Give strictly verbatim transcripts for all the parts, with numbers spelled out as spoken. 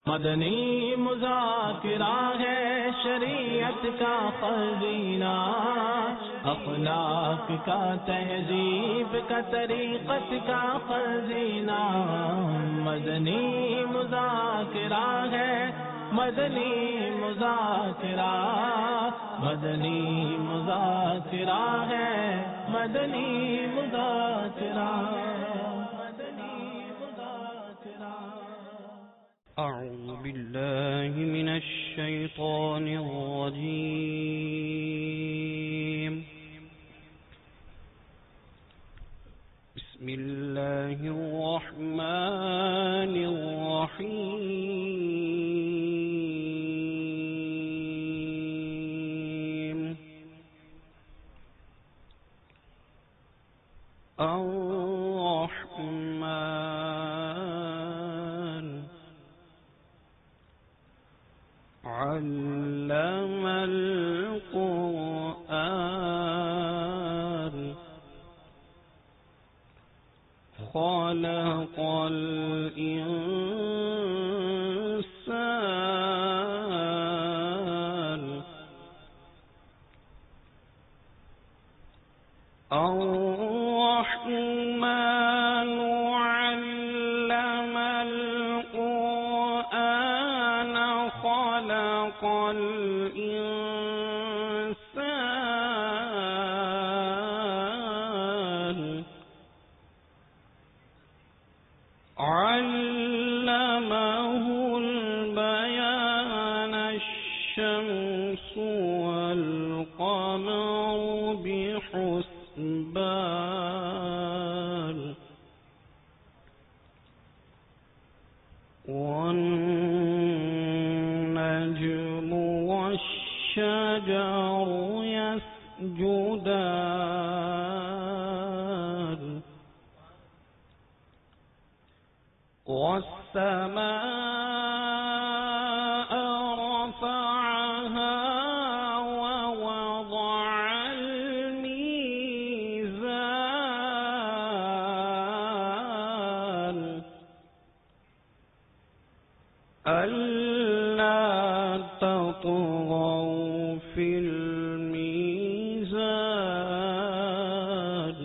मदनी मुज़ाकिरा है शरीयत का खज़ीना, अखलाक का तहज़ीब का तरीक़त का खज़ीना। मदनी मुज़ाकिरा है, मदनी मुज़ाकिरा, मदनी मुज़ाकिरा है, मदनी मुज़ाकिरा, मदनी मुज़ाकिरा। أعوذ بالله من الشيطان الرجيم. بسم الله الرحمن الرحيم. الرحمن علم القرآن خلق الإنسان. الرحمن علم القرآن خلق الإنسان علمه البيان. الشمس والقمر بحسبان والنجم والشجر يسجدان والسماء رفعها ووضع الميزان ألا تطغوا في الميزان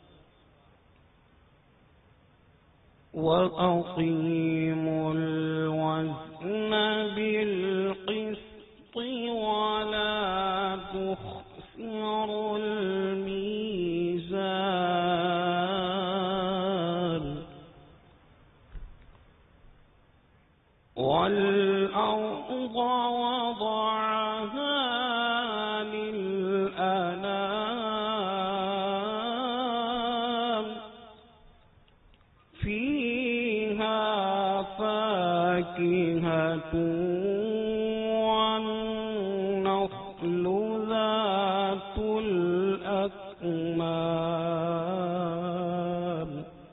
وأقيموا الوزن بالقسط ولا تخسروا الميزان والأرض وضعها للأنام فيها فاكهة والنخل ذات الأكمام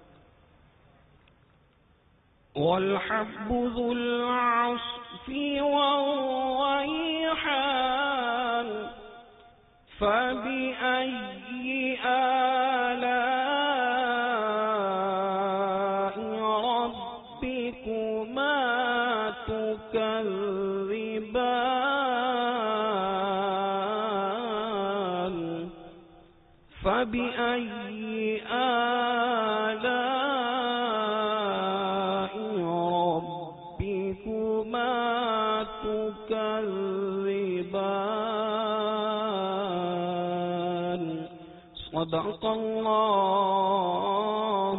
والحب ذو العصف والريحان فبأي آلاء ربكما تكذبان فبأي آلاء ربكما تكذبان صدق الله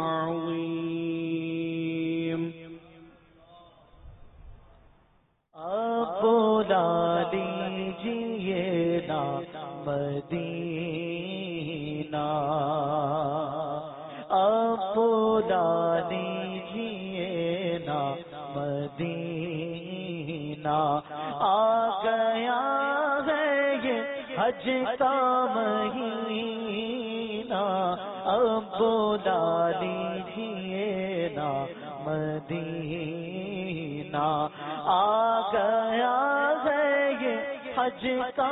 العظيم. बुला लीजिए ना मदीना, अब बुला लीजिए ना मदीना, आ गया है ये हज का महीना, अब बुला लीजिए ना मदीना, आ गया है ये हज का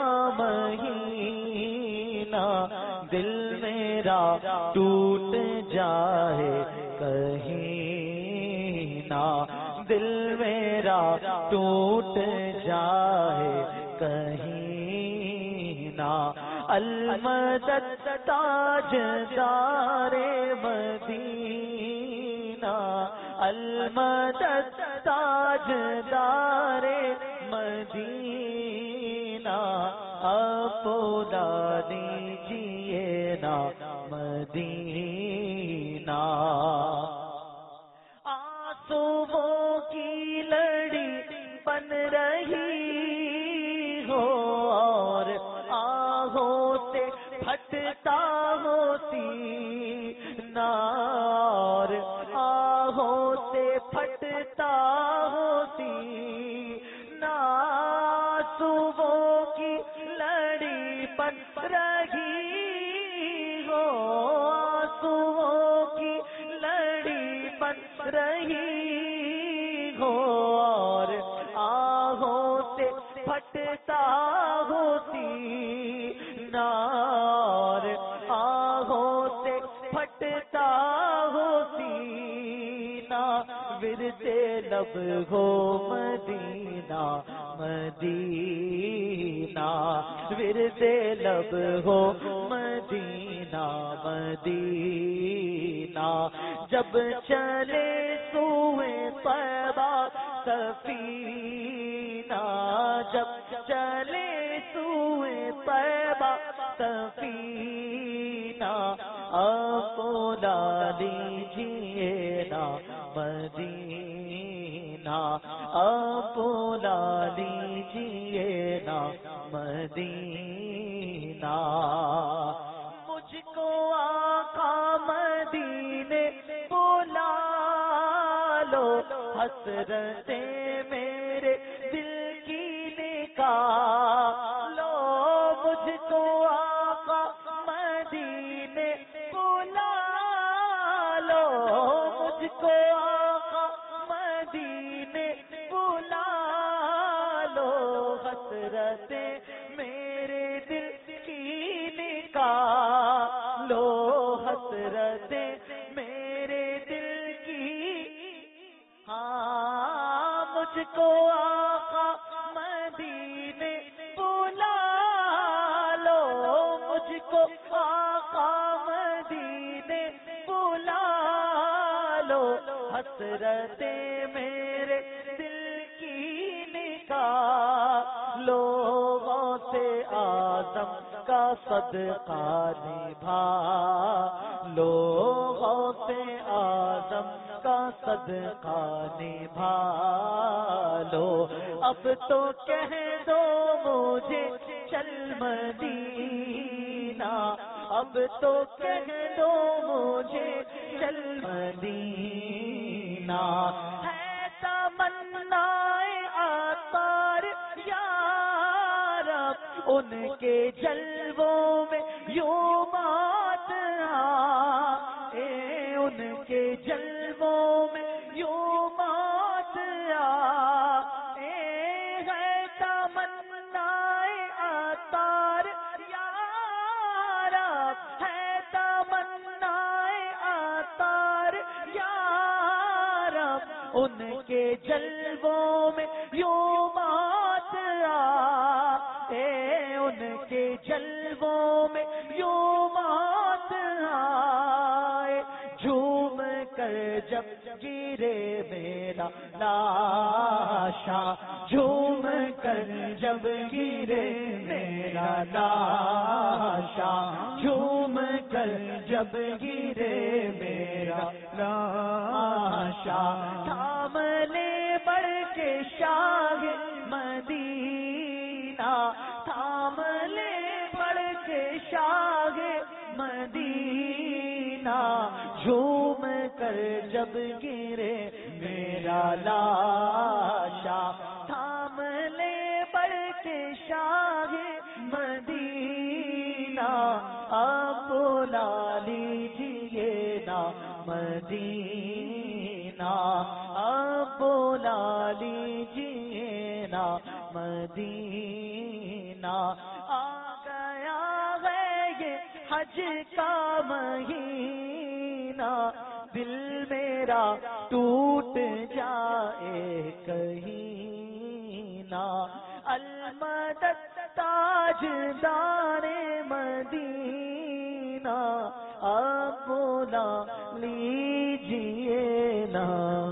महीना, दिल मेरा टूट जाए कहीं ना, दिल मेरा میرا ٹوٹ جائے کہیں نہ، المدد تاجدار مدینہ، المدد تاجدار مدینہ، اپنا دیجیے نا مدینہ، آنسوؤں کی لڑی بن رہی ہو اور آہوں سے پھٹتا ہو سینہ، اور آہوں سے پھٹتا ہو سینہ، آنسوؤں کی لڑی بن رہی ہو، آنسوؤں کی لڑی بن رہی ہو، اور آہوں سے پھٹتا ہو سینہ، اور آہوں سے پھٹتا ہو سینہ، ورد لب ہو مدینہ مدینہ، ورد لب ہو مدینہ مدینہ، جب چلے سوئے طیبہ سفینہ، جب چلے سوئے طیبہ سفینہ، اپنا لیجیے نا مدینہ، اپنا لیجیے نا مدینہ، مجھ کو آقا مدینے بلا لو، حسرتیں میرے دل کی نکالو، مجھ کو آقا مدینے بلا لو، مجھ کو آقا مدینے بلا لو، حسرتیں میرے دل کی نکالو، حسرتیں میرے دل کی، ہاں مجھ کو آقا مدینے بلا لو، مجھ کو آقا مدینے بلا لو، حسرتیں میرے دل کی نکالو، غوث اعظم کا صدقہ نبھا لو، غوث اعظم کا صدقہ نبھا لو، اب تو کہہ دو مجھے چل مدینہ، اب تو کہہ دو مجھے چل مدینہ، ہے تمنا عطار یا رب ان کے جلووں میں یوں بات آئے، ان کے جلووں میں یوں بات آئے، ہے تمنا عطار یا رب، ہے تمنا عطار یا رب ان کے جلووں میں یوں بات آئے، ان کے جلووں میں یوں بات آئے، جھوم کر جب گرے میرا لاشا، جھوم کر جب گرے میرا لاشا، جھوم کر جب گرے میرا لاشا، تھام لے بڑھ کے شاہ مدینہ، تھام لے بڑھ کے شاہ مدینہ، جھوم کر جب گرے میرا لاشا، تھام لے بڑھ کے شاہ مدینہ، آپ لا لیجیے نا مدینہ، آپ لا لیجیے نا مدینہ، آ گیا ہے یہ حج کا مہینہ، دل میرا ٹوٹ جائے کہیں نہ، المدد تاجدار مدینہ، آپ بولا لیجئے نا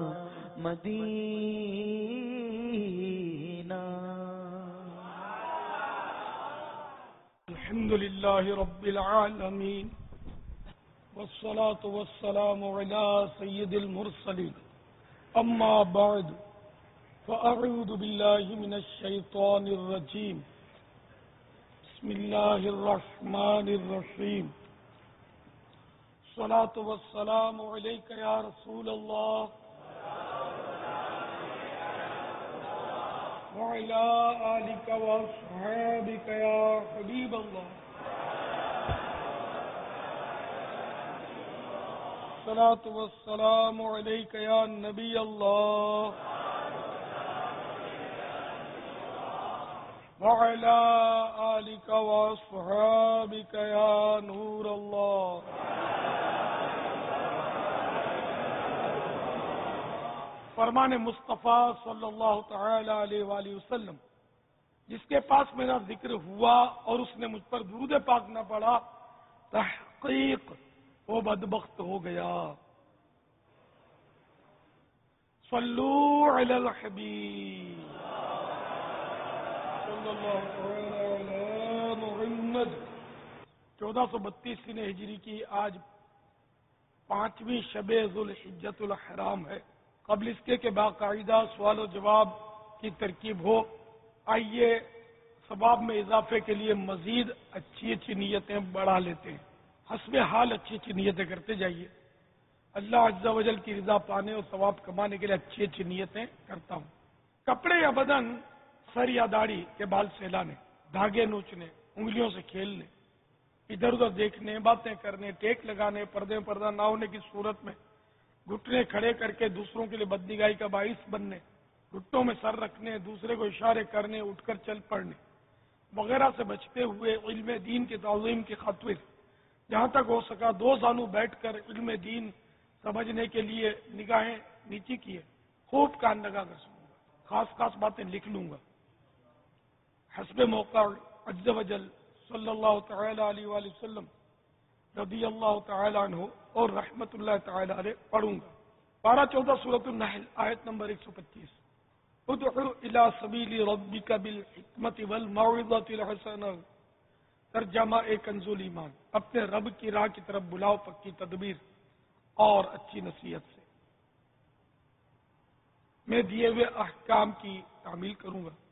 مدینہ۔ الحمد لله رب العالمين والصلاة والسلام على سيد المرسلين، أما بعد فأعوذ بالله من الشيطان الرجيم، بسم الله الرحمن الرحيم، الصلاة والسلام عليك يا رسول الله وعلى آلك وأصحابك يا حبيب الله، الصلاة والسلام عليك يا نبي الله وعلى آلك وأصحابك يا نور الله۔ فرمان مصطفیٰ صلی اللہ تعالی علیہ وآلہ وسلم، جس کے پاس میرا ذکر ہوا اور اس نے مجھ پر درود پاک نہ پڑھا، تحقیق وہ بدبخت ہو گیا۔ صلو علی الحبیب صلی اللہ تعالی علی محمد۔ چودہ سو بتیس سن ہجری کی آج پانچویں شب ذوالحجۃ الحرام ہے۔ قبل اس کے کہ باقاعدہ سوال و جواب کی ترکیب ہو، آئیے ثواب میں اضافے کے لیے مزید اچھی اچھی نیتیں بڑھا لیتے ہیں۔ حسب حال اچھی اچھی نیتیں کرتے جائیے۔ اللہ عز و جل کی رضا پانے اور ثواب کمانے کے لیے اچھی اچھی نیتیں کرتا ہوں۔ کپڑے یا بدن، سر یا داڑھی کے بال سہلانے، دھاگے نوچنے، انگلیوں سے کھیلنے، ادھر ادھر دیکھنے، باتیں کرنے، ٹیک لگانے، پردے پردہ نہ ہونے کی صورت میں گھٹنے کھڑے کر کے دوسروں کے لیے بدنگاہی کا باعث بننے، گھٹنوں میں سر رکھنے، دوسرے کو اشارے کرنے، اٹھ کر چل پڑنے وغیرہ سے بچتے ہوئے علم دین کی تعظیم کی خاطر جہاں تک ہو سکا دو زانو بیٹھ کر علم دین سمجھنے کے لیے نگاہیں نیچی کیے، خوب کان لگا کر سنوں گا، خاص خاص باتیں لکھ لوں گا، حسب موقع عز و جل صلی اللہ تعالی علیہ وآلہ وسلم رضی اللہ تعالی عنہ اور رحمت اللہ تعالی علیہ پڑھوں گا۔ پارہ چودہ سورۃ النحل آیت نمبر ایک سو پچیس۔ ادع الی سبیل ربک بالحکمت والموعظۃ الحسنہ، ترجمہ ایک کنز ایمان، اپنے رب کی راہ کی طرف بلاؤ پکی تدبیر اور اچھی نصیحت سے، میں دیے ہوئے احکام کی تعمیل کروں گا۔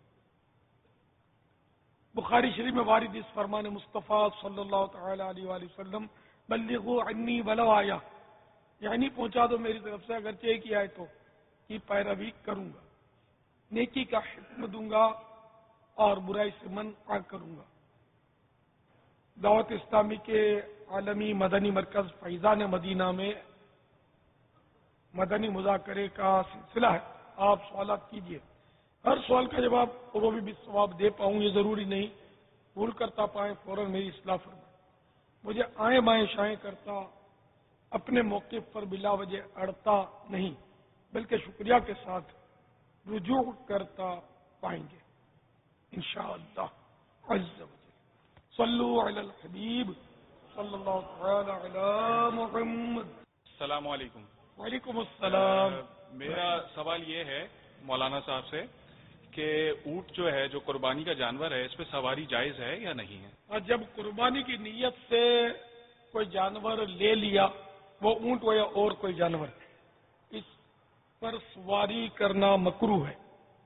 بخاری شریف میں وارد اس فرمان مصطفیٰ صلی اللہ تعالی علیہ وآلہ وسلم، بلغوا عنی ولو آیا، یعنی پہنچا دو میری طرف سے اگرچہ ایک ہی آئے تو کی پیروی کروں گا، نیکی کا حکم دوں گا اور برائی سے منع کروں گا۔ دعوت اسلامی کے عالمی مدنی مرکز فیضان مدینہ میں مدنی مذاکرے کا سلسلہ ہے، آپ سوالات کیجیے، ہر سوال کا جواب وہ بھی ثواب دے پاؤں یہ ضروری نہیں، بھول کرتا پائیں فوراً میری اصلاح فرمائیں، مجھے آئیں بائیں شائیں کرتا اپنے موقف پر بلا وجہ اڑتا نہیں بلکہ شکریہ کے ساتھ رجوع کرتا پائیں گے انشاءاللہ عز و جل۔ صلو علی الحبیب صلی اللہ تعالی علی محمد۔ السلام علیکم۔ وعلیکم السلام۔ میرا سوال یہ ہے مولانا صاحب سے کہ اونٹ جو ہے جو قربانی کا جانور ہے اس پہ سواری جائز ہے یا نہیں ہے؟ اور جب قربانی کی نیت سے کوئی جانور لے لیا، وہ اونٹ ہو یا اور کوئی جانور، اس پر سواری کرنا مکروہ ہے۔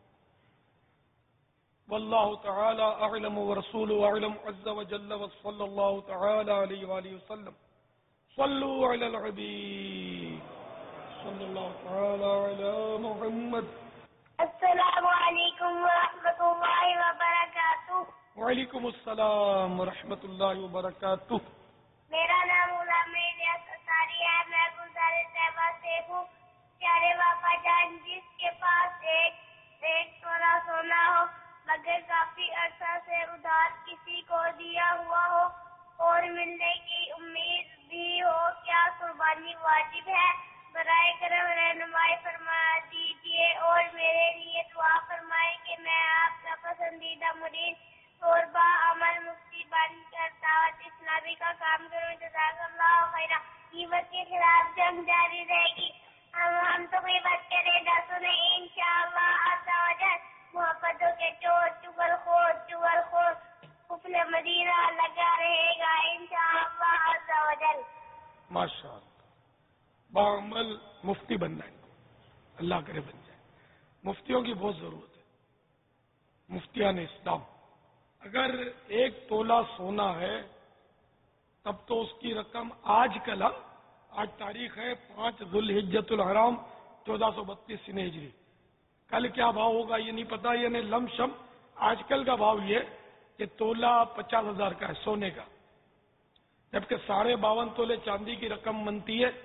واللہ تعالی اعلم ورسولہ اعلم عز وجل وصلی اللہ تعالی علیہ وآلہ وسلم۔ صلو علی الحبیب صلی اللہ تعالی علی محمد۔ السلام علیکم ورحمۃ اللہ وبرکاتہ۔ وعلیکم السلام ورحمۃ اللہ وبرکاتہ۔ میرا نام غلام الیاس انصاری ہے، میں گلزار طیبہ سے ہوں۔ پیارے باپا جان، جس کے پاس ایک ایک تولا سونا ہو مگر کافی عرصہ سے ادھار کسی کو دیا ہوا ہو اور ملنے کی امید بھی ہو، کیا قربانی واجب ہے؟ براہ کرم رہنمائی فرما دیجیے اور میرے لیے دعا فرمائیں کہ میں آپ کا پسندیدہ مرید اور با عمل مفتی بن کر دعوت اسلامی کا کام کروں. جزاک اللہ خیرہ. غیبت کے خلاف جنگ جاری رہے گی. ہم ہم تو غیبت کریں نہ سنیں انشاءاللہ عز و جل. محبتوں کے چور چگل خور چگل خور قفل مدینہ لگا رہے گا انشاءاللہ عز و جل. ماشاء اللہ. بعمل مفتی بننا ہے, اللہ کرے بن جائے. مفتیوں کی بہت ضرورت ہے. مفتیان اسلام اگر ایک تولہ سونا ہے تب تو اس کی رقم آج کل, آج تاریخ ہے پانچ ذوالحجۃ الحرام چودہ سو بتیس سنہ ہجری. کل کیا بھاؤ ہوگا یہ نہیں پتا, یعنی لم شم آج کل کا بھاؤ یہ کہ تولہ پچاس ہزار کا ہے سونے کا, جبکہ ساڑھے باون تولے چاندی کی رقم بنتی ہے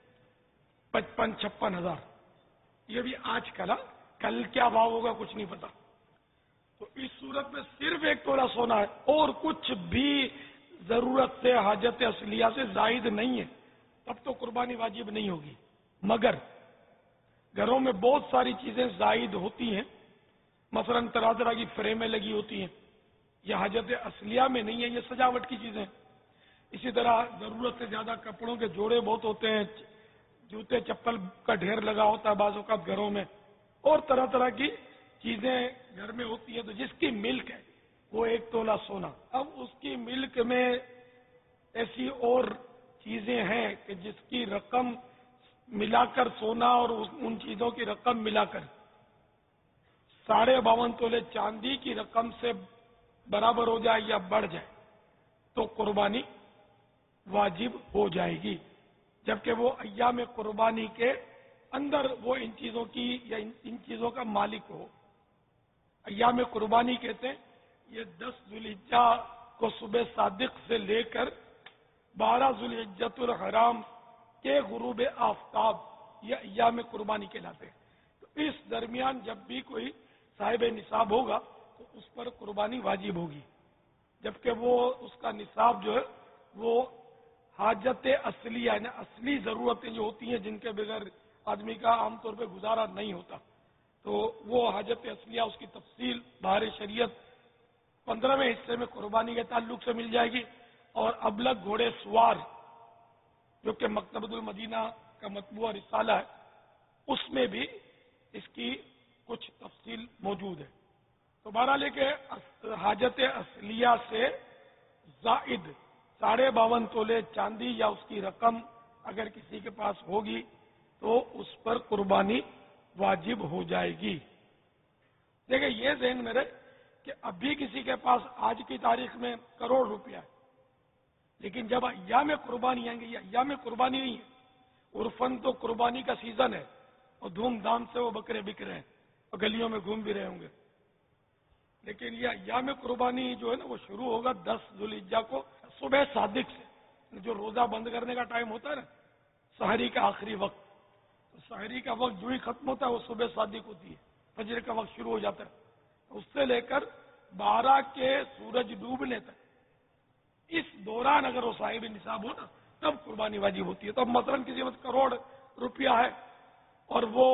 پچپن چھپن ہزار. یہ بھی آج کل, کل کیا بھاؤ ہوگا کچھ نہیں پتا. تو اس صورت میں صرف ایک تولہ سونا ہے اور کچھ بھی ضرورت سے حاجت اصلیہ سے زائد نہیں ہے, تب تو قربانی واجب نہیں ہوگی. مگر گھروں میں بہت ساری چیزیں زائد ہوتی ہیں, مثلا طرح طرح کی فریمیں لگی ہوتی ہیں, یہ حاجت اصلیہ میں نہیں ہے, یہ سجاوٹ کی چیزیں. اسی طرح ضرورت سے زیادہ کپڑوں کے جوڑے بہت ہوتے ہیں, جوتے چپل کا ڈھیر لگا ہوتا ہے بعض اوقات گھروں میں, اور طرح طرح کی چیزیں گھر میں ہوتی ہیں. تو جس کی ملک ہے وہ ایک تولہ سونا. اب اس کی ملک میں ایسی اور چیزیں ہیں کہ جس کی رقم ملا کر سونا اور ان چیزوں کی رقم ملا کر ساڑھے باون تولے چاندی کی رقم سے برابر ہو جائے یا بڑھ جائے تو قربانی واجب ہو جائے گی, جبکہ وہ ایام قربانی کے اندر وہ ان چیزوں کی یا ان چیزوں کا مالک ہو. ایام قربانی کہتے ہیں یہ دس ذوالحجہ کو صبح صادق سے لے کر بارہ ذوالحجۃ الحرام کے غروب آفتاب, یہ ایام قربانی کہلاتے ہیں. تو اس درمیان جب بھی کوئی صاحب نصاب ہوگا تو اس پر قربانی واجب ہوگی, جبکہ وہ اس کا نصاب جو ہے وہ حاجت اصلیہ یعنی اصلی ضرورتیں جو ہوتی ہیں جن کے بغیر آدمی کا عام طور پہ گزارا نہیں ہوتا, تو وہ حاجت اصلیہ اس کی تفصیل بہار شریعت پندرہویں حصے میں قربانی کے تعلق سے مل جائے گی. اور ابلغ گھوڑے سوار جو کہ مکتبۃ المدینہ کا مطبوعہ رسالہ ہے اس میں بھی اس کی کچھ تفصیل موجود ہے. تو بہرحال یہ کہ حاجت اصلیہ سے زائد ساڑھے باون تولے چاندی یا اس کی رقم اگر کسی کے پاس ہوگی تو اس پر قربانی واجب ہو جائے گی. دیکھیں یہ ذہن میں رہے کہ ابھی کسی کے پاس آج کی تاریخ میں کروڑ روپیہ ہے, لیکن جب ایام قربانی آئیں گے, یہ ایام قربانی نہیں ہے, عرفن تو قربانی کا سیزن ہے اور دھوم دھام سے وہ بکرے بک رہے ہیں اور گلیوں میں گھوم بھی رہے ہوں گے, لیکن یہ ایام قربانی جو ہے نا وہ شروع ہوگا دس ذوالحجہ کو صبح صادق سے, جو روزہ بند کرنے کا ٹائم ہوتا ہے نا سحری کا آخری وقت, تو سحری کا وقت جو ہی ختم ہوتا ہے وہ صبح صادق ہوتی ہے, فجر کا وقت شروع ہو جاتا ہے, اس سے لے کر بارہ کے سورج ڈوبنے تک اس دوران اگر وہ صاحب نصاب ہو نا تب قربانی واجب ہوتی ہے. تو اب مثلا کسی وقت کروڑ روپیہ ہے اور وہ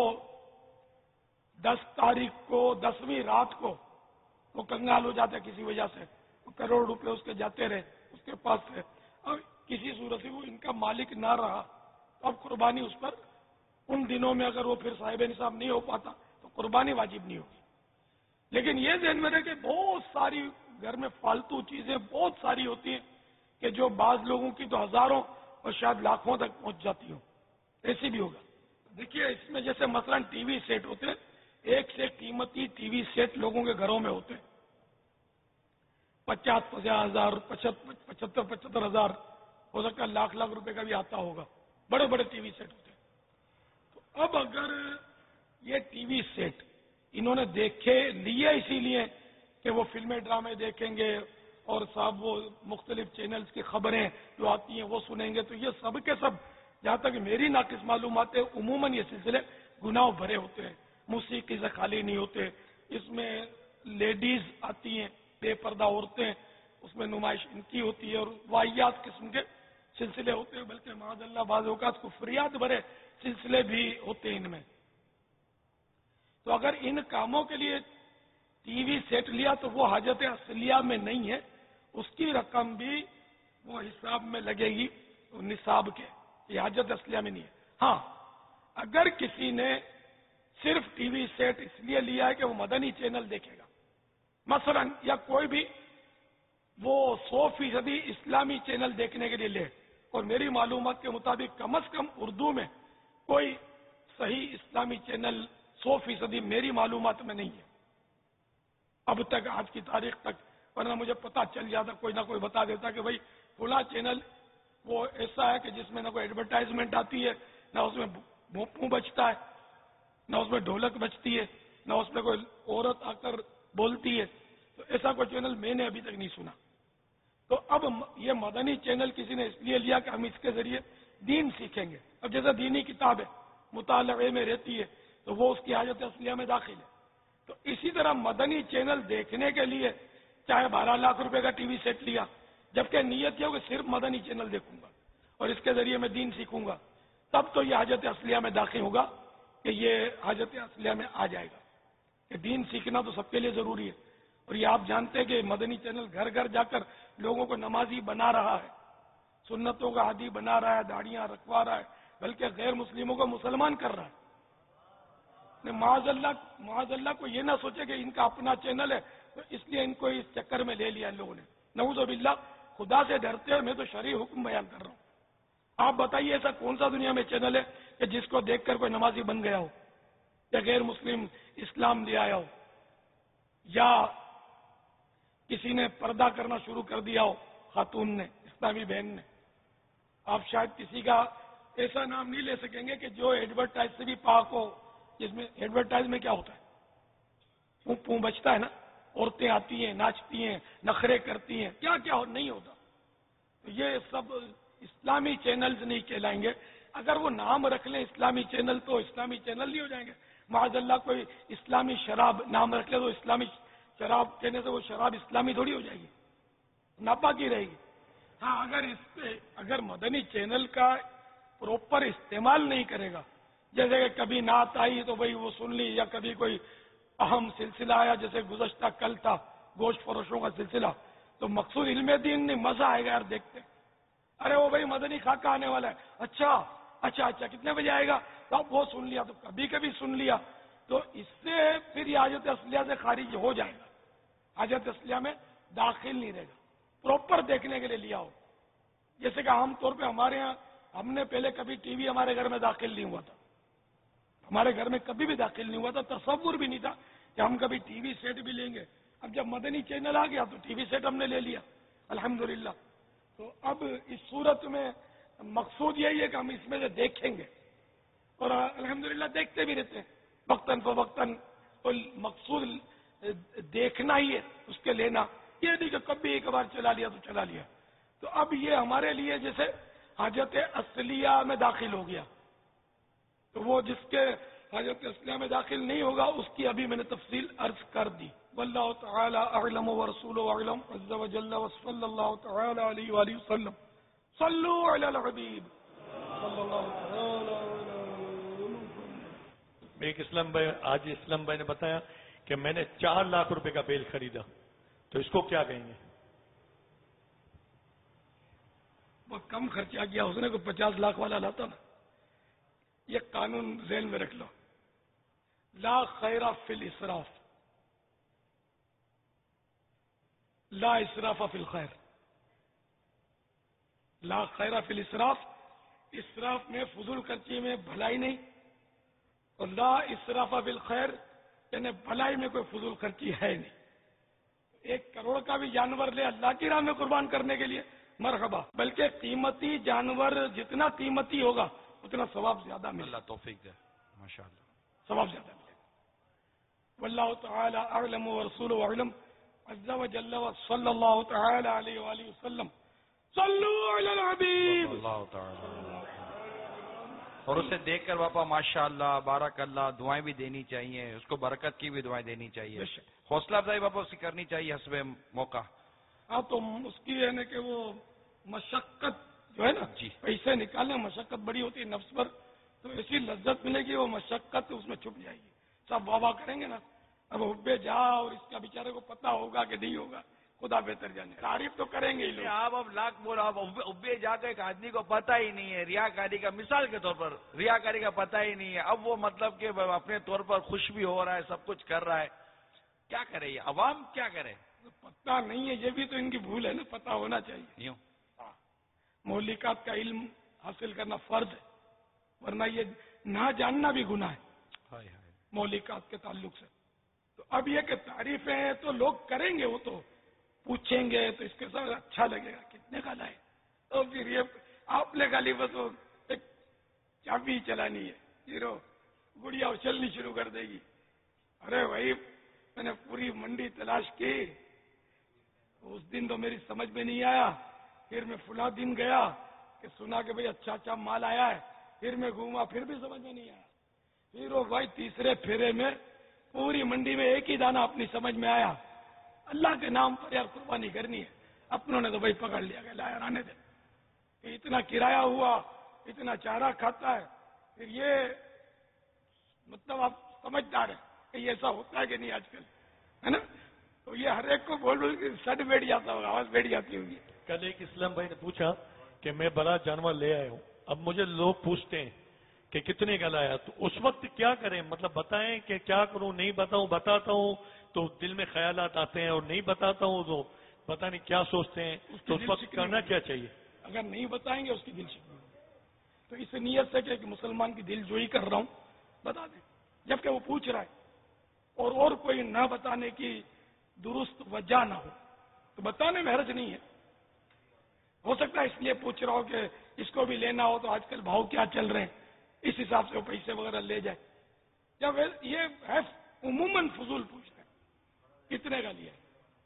دس تاریخ کو دسویں رات کو وہ کنگال ہو جاتا ہے کسی وجہ سے, کروڑ روپے اس کے جاتے رہے اس کے پاس سے, اور کسی صورت سے وہ ان کا مالک نہ رہا تو اب قربانی اس پر ان دنوں میں اگر وہ پھر صاحب نصاب نہیں ہو پاتا تو قربانی واجب نہیں ہوگی. لیکن یہ ذہن میں رہے کہ بہت ساری گھر میں فالتو چیزیں بہت ساری ہوتی ہیں کہ جو بعض لوگوں کی تو ہزاروں اور شاید لاکھوں تک پہنچ جاتی ہوں, ایسے بھی ہوگا. دیکھیے اس میں جیسے مثلا ٹی وی سیٹ ہوتے ہیں, ایک سے قیمتی ٹی وی سیٹ لوگوں کے گھروں میں ہوتے ہیں, پچاس پچاس ہزار پچہتر پچہتر ہزار ہو سکتا ہے لاکھ لاکھ روپے کا بھی آتا ہوگا, بڑے بڑے ٹی وی سیٹ ہوتے ہیں. تو اب اگر یہ ٹی وی سیٹ انہوں نے دیکھے لیے اسی لیے کہ وہ فلمیں ڈرامے دیکھیں گے اور صاحب وہ مختلف چینلز کی خبریں جو آتی ہیں وہ سنیں گے, تو یہ سب کے سب جہاں تک میری ناقص معلومات ہے عموماً یہ سلسلے گناہ بھرے ہوتے ہیں, موسیقی سے خالی نہیں ہوتے. اس میں لیڈیز آتی ہیں, بے پردہ عورتیں, اس میں نمائش ان کی ہوتی ہے اور واحیات قسم کے سلسلے ہوتے ہیں, بلکہ معاذ اللہ بعض اوقات کفریات بھرے سلسلے بھی ہوتے ہیں ان میں. تو اگر ان کاموں کے لیے ٹی وی سیٹ لیا تو وہ حاجت اصلیہ میں نہیں ہے، اس کی رقم بھی وہ حساب میں لگے گی نصاب کے، یہ حاجت اصلیہ میں نہیں ہے. ہاں اگر کسی نے صرف ٹی وی سیٹ اس لیے لیا ہے کہ وہ مدنی چینل دیکھے گا مثلا، یا کوئی بھی وہ سو فیصدی اسلامی چینل دیکھنے کے لیے لے، اور میری معلومات کے مطابق کم از کم اردو میں کوئی صحیح اسلامی چینل سو فیصدی میری معلومات میں نہیں ہے اب تک، آج کی تاریخ تک. ورنہ مجھے پتا چل جاتا، کوئی نہ کوئی بتا دیتا کہ بھائی فلاں چینل وہ ایسا ہے کہ جس میں نہ کوئی ایڈورٹائزمنٹ آتی ہے، نہ اس میں بھونپوں بجتا ہے، نہ اس میں ڈھولک بجتی ہے، نہ اس میں کوئی عورت آ کر بولتی ہے. تو ایسا کوئی چینل میں نے ابھی تک نہیں سنا. تو اب یہ مدنی چینل کسی نے اس لیے لیا کہ ہم اس کے ذریعے دین سیکھیں گے. اب جیسے دینی کتاب ہے مطالعے میں رہتی ہے تو وہ اس کی حاجت اصلیہ میں داخل ہے. تو اسی طرح مدنی چینل دیکھنے کے لیے چاہے بارہ لاکھ روپے کا ٹی وی سیٹ لیا، جبکہ نیت یہ ہو کہ صرف مدنی چینل دیکھوں گا اور اس کے ذریعے میں دین سیکھوں گا، تب تو یہ حاجت اصلیہ میں داخل ہوگا کہ یہ حاجت اصلیہ میں آ جائے گا کہ دین سیکھنا تو سب کے لیے ضروری ہے. اور یہ آپ جانتے ہیں کہ مدنی چینل گھر گھر جا کر لوگوں کو نمازی بنا رہا ہے، سنتوں کا عادی بنا رہا ہے، داڑیاں رکھوا رہا ہے، بلکہ غیر مسلموں کو مسلمان کر رہا ہے. معاذ اللہ معاذ اللہ کو یہ نہ سوچے کہ ان کا اپنا چینل ہے تو اس لیے ان کو اس چکر میں لے لیا ان لوگوں نے. نعوذ باللہ، خدا سے ڈرتے ہوئے میں تو شرعی حکم بیان کر رہا ہوں. آپ بتائیے ایسا کون سا دنیا میں چینل ہے کہ جس کو دیکھ کر کوئی نمازی بن گیا ہو، یا غیر مسلم اسلام لے آیا ہو، یا کسی نے پردہ کرنا شروع کر دیا ہو، خاتون نے، اسلامی بہن نے. آپ شاید کسی کا ایسا نام نہیں لے سکیں گے کہ جو ایڈورٹائز سے بھی پاک ہو. جس میں ایڈورٹائز میں کیا ہوتا ہے، پوں پوں بچتا ہے نا، عورتیں آتی ہیں، ناچتی ہیں، نخرے کرتی ہیں، کیا کیا ہو نہیں ہوتا. یہ سب اسلامی چینلز نہیں کہلائیں گے. اگر وہ نام رکھ لیں اسلامی چینل تو اسلامی چینل نہیں ہو جائیں گے. معاذ اللہ کوئی اسلامی شراب نام رکھ لے تو اسلامی شراب کہنے سے وہ شراب اسلامی تھوڑی ہو جائے گی، ناپاکی رہے گی. ہاں اگر اس پہ اگر مدنی چینل کا پروپر استعمال نہیں کرے گا، جیسے کہ کبھی نعت آئی تو بھائی وہ سن لی، یا کبھی کوئی اہم سلسلہ آیا جیسے گزشتہ کل تھا گوشت فروشوں کا سلسلہ، تو مقصود علم دین نہیں، مزہ آئے گا یار دیکھتے. ارے وہ بھائی مدنی خاکہ آنے والا ہے، اچھا اچھا اچھا کتنے بجے آئے گا، تو اب وہ سن لیا، تو کبھی کبھی سن لیا، تو اس سے پھر یہ حاجت اصلیہ سے خارج ہو جائے گا، حاجت اصلیہ میں داخل نہیں رہے گا. پراپر دیکھنے کے لیے لیا ہو. جیسے کہ عام طور پہ ہمارے یہاں ہم نے پہلے کبھی ٹی وی ہمارے گھر میں داخل نہیں ہوا تھا، ہمارے گھر میں کبھی بھی داخل نہیں ہوا تھا، تصور بھی نہیں تھا کہ ہم کبھی ٹی وی سیٹ بھی لیں گے. اب جب مدنی چینل آ گیا تو ٹی وی سیٹ ہم نے لے لیا الحمدللہ. تو اب اس صورت میں مقصود یہی ہے کہ ہم اس میں سے دیکھیں گے، اور الحمدللہ دیکھتے بھی رہتے ہیں وقتاً فوقتاً. تو مقصود دیکھنا ہی ہے، اس کے لینا، یہ نہیں کہ کبھی ایک بار چلا لیا تو چلا لیا. تو اب یہ ہمارے لیے جیسے حاجت اصلیہ میں داخل ہو گیا، تو وہ جس کے حاجت اصلیہ میں داخل نہیں ہوگا اس کی ابھی میں نے تفصیل عرض کر دی. واللہ تعالی اعلم ورسولہ اعلم عز وجل وصلی اللہ تعالی علیہ وآلہ وسلم. صلو علی الحبیب صلی اللہ تعالی علیہ وسلم. ایک اسلام بھائی آج اسلام بھائی نے بتایا کہ میں نے چار لاکھ روپے کا بیل خریدا، تو اس کو کیا کہیں گے؟ وہ کم خرچہ کیا اس نے، کوئی پچاس لاکھ والا لاتا نا. یہ قانون ذہن میں رکھ لو، لا خیر فی الاسراف، لا اسراف فی الخیر. لا خیر فی الاسراف، اسراف میں فضول خرچی میں بھلائی نہیں، اور لا اسراف فی الخیر یعنی بھلائی میں کوئی فضول خرچی ہے نہیں. ایک کروڑ کا بھی جانور لے اللہ کی راہ میں قربان کرنے کے لیے مرحبا، بلکہ قیمتی جانور جتنا قیمتی ہوگا اتنا ثواب زیادہ ملے. اللہ توفیق دے، ماشاءاللہ ثواب زیادہ ملے. واللہ تعالی اعلم ورسولہ اعلم عز وجل وصلی اللہ تعالی علیہ وآلہ وسلم. صلو علی الحبیب. اللہ تعالی. اور اسے دیکھ کر باپا ماشاءاللہ بارک اللہ دعائیں بھی دینی چاہیے، اس کو برکت کی بھی دعائیں دینی چاہیے، حوصلہ افزائی باپا اس کی کرنی چاہیے حسب موقع. ہاں تو اس کی ہے نا کہ وہ مشقت جو ہے نا، جی پیسے نکالنے مشقت بڑی ہوتی ہے، نفس پر تو ایسی لذت ملے گی، وہ مشقت اس میں چھپ جائے گی. سب واہ واہ کریں گے نا. اب حبے جا اور اس کا بیچارے کو پتا ہوگا کہ نہیں ہوگا، خدا بہتر جانے. تعریف تو کریں گے ہی لوگ. آپ اب لاکھ بولو، آپ ابے جا کے ایک آدمی کو پتا ہی نہیں ہے ریاکاری کا، مثال کے طور پر ریاکاری کا پتا ہی نہیں ہے، اب وہ مطلب کہ اپنے طور پر خوش بھی ہو رہا ہے، سب کچھ کر رہا ہے، کیا کرے یہ عوام کیا کرے؟ پتا نہیں ہے، یہ بھی تو ان کی بھول ہے نا. پتا ہونا چاہیے. یوں مولکات کا علم حاصل کرنا فرض ہے، ورنہ یہ نہ جاننا بھی گناہ ہے مولکات کے تعلق سے. تو اب یہ کہ تعریفیں ہیں تو لوگ کریں گے، وہ تو پوچھیں گے تو اس کے ساتھ اچھا لگے گا کتنے کا لائے. تو پھر یہ آپ نے خالی بس وہ ایک چابی چلانی ہے، پھر گڑیا اچھلنی شروع کر دے گی. ارے بھائی میں نے پوری منڈی تلاش کی، اس دن تو میری سمجھ میں نہیں آیا، پھر میں فلاں دن گیا کہ سنا کہ بھئی اچھا اچھا مال آیا ہے، پھر میں گھوما پھر بھی سمجھ میں نہیں آیا. پھر وہ بھائی تیسرے پھیرے میں پوری منڈی میں ایک ہی دانہ اپنی سمجھ میں آیا. اللہ کے نام پر یار قربانی کرنی ہے. اپنوں نے تو بھائی پکڑ لیا کہ لایا آنے دے، کہ اتنا کرایہ ہوا، اتنا چارہ کھاتا ہے. پھر یہ مطلب آپ سمجھدار ہیں کہ یہ ایسا ہوتا ہے کہ نہیں آج کل، ہے نا. تو یہ ہر ایک کو بولو کہ سٹ بیٹھ جاتا ہوگا، آواز بیٹھ جاتی ہوگی. کل ایک اسلام بھائی نے پوچھا کہ میں بڑا جانور لے آیا ہوں، اب مجھے لوگ پوچھتے ہیں کہ کتنے کا لایا، تو اس وقت کیا کریں؟ مطلب بتائیں کہ کیا کروں؟ نہیں بتاؤں؟ بتاتا ہوں تو دل میں خیالات آتے ہیں، اور نہیں بتاتا ہوں تو پتہ نہیں کیا سوچتے ہیں. تو اس وقت کرنا کیا چاہیے؟ اگر نہیں بتائیں گے اس کی دل شکنی، تو اس نیت سے کہ ایک مسلمان کی دل جوئی کر رہا ہوں بتا دیں، جبکہ وہ پوچھ رہا ہے اور اور کوئی نہ بتانے کی درست وجہ نہ ہو تو بتانے میں حرج نہیں ہے. ہو سکتا ہے اس لیے پوچھ رہا ہو کہ اس کو بھی لینا ہو تو آج کل بھاؤ کیا چل رہے ہیں، اس حساب سے وہ پیسے وغیرہ لے جائے. جب یہ ہے عموماً فضول پوچھتے ہیں کتنے کا لیا.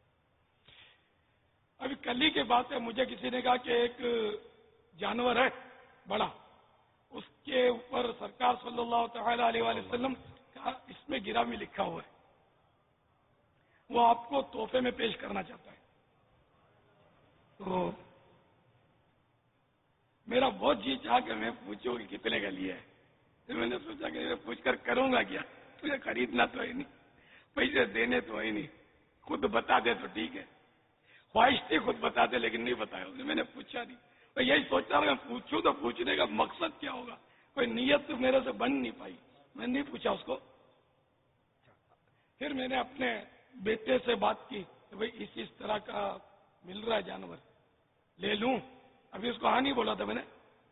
ابھی کل ہی کی بات ہے، مجھے کسی نے کہا کہ ایک جانور ہے بڑا، اس کے اوپر سرکار صلی اللہ تعالی علیہ وآلہ وسلم کا اس میں گرا میں لکھا ہوا ہے، وہ آپ کو تحفے میں پیش کرنا چاہتا ہے. تو میرا بہت جی چاہ کہ میں پوچھوں کہ کتنے کا لیا ہے. تو میں نے سوچا کہ میں پوچھ کر کروں گا کیا، تجھے خریدنا تو ہے نہیں، پیسے دینے تو ہے نہیں، خود بتا دے تو ٹھیک ہے. خواہش تھی خود بتا دے لیکن نہیں بتایا اس نے، میں نے پوچھا نہیں. میں یہی سوچتا رہا میں پوچھوں تو پوچھنے کا مقصد کیا ہوگا، کوئی نیت تو میرے سے بن نہیں پائی، میں نہیں پوچھا اس کو. پھر میں نے اپنے بیٹے سے بات کی کہ بھائی اس اس طرح کا مل رہا ہے جانور، لے لوں؟ ابھی اس کو ہاں نہیں بولا تھا میں نے.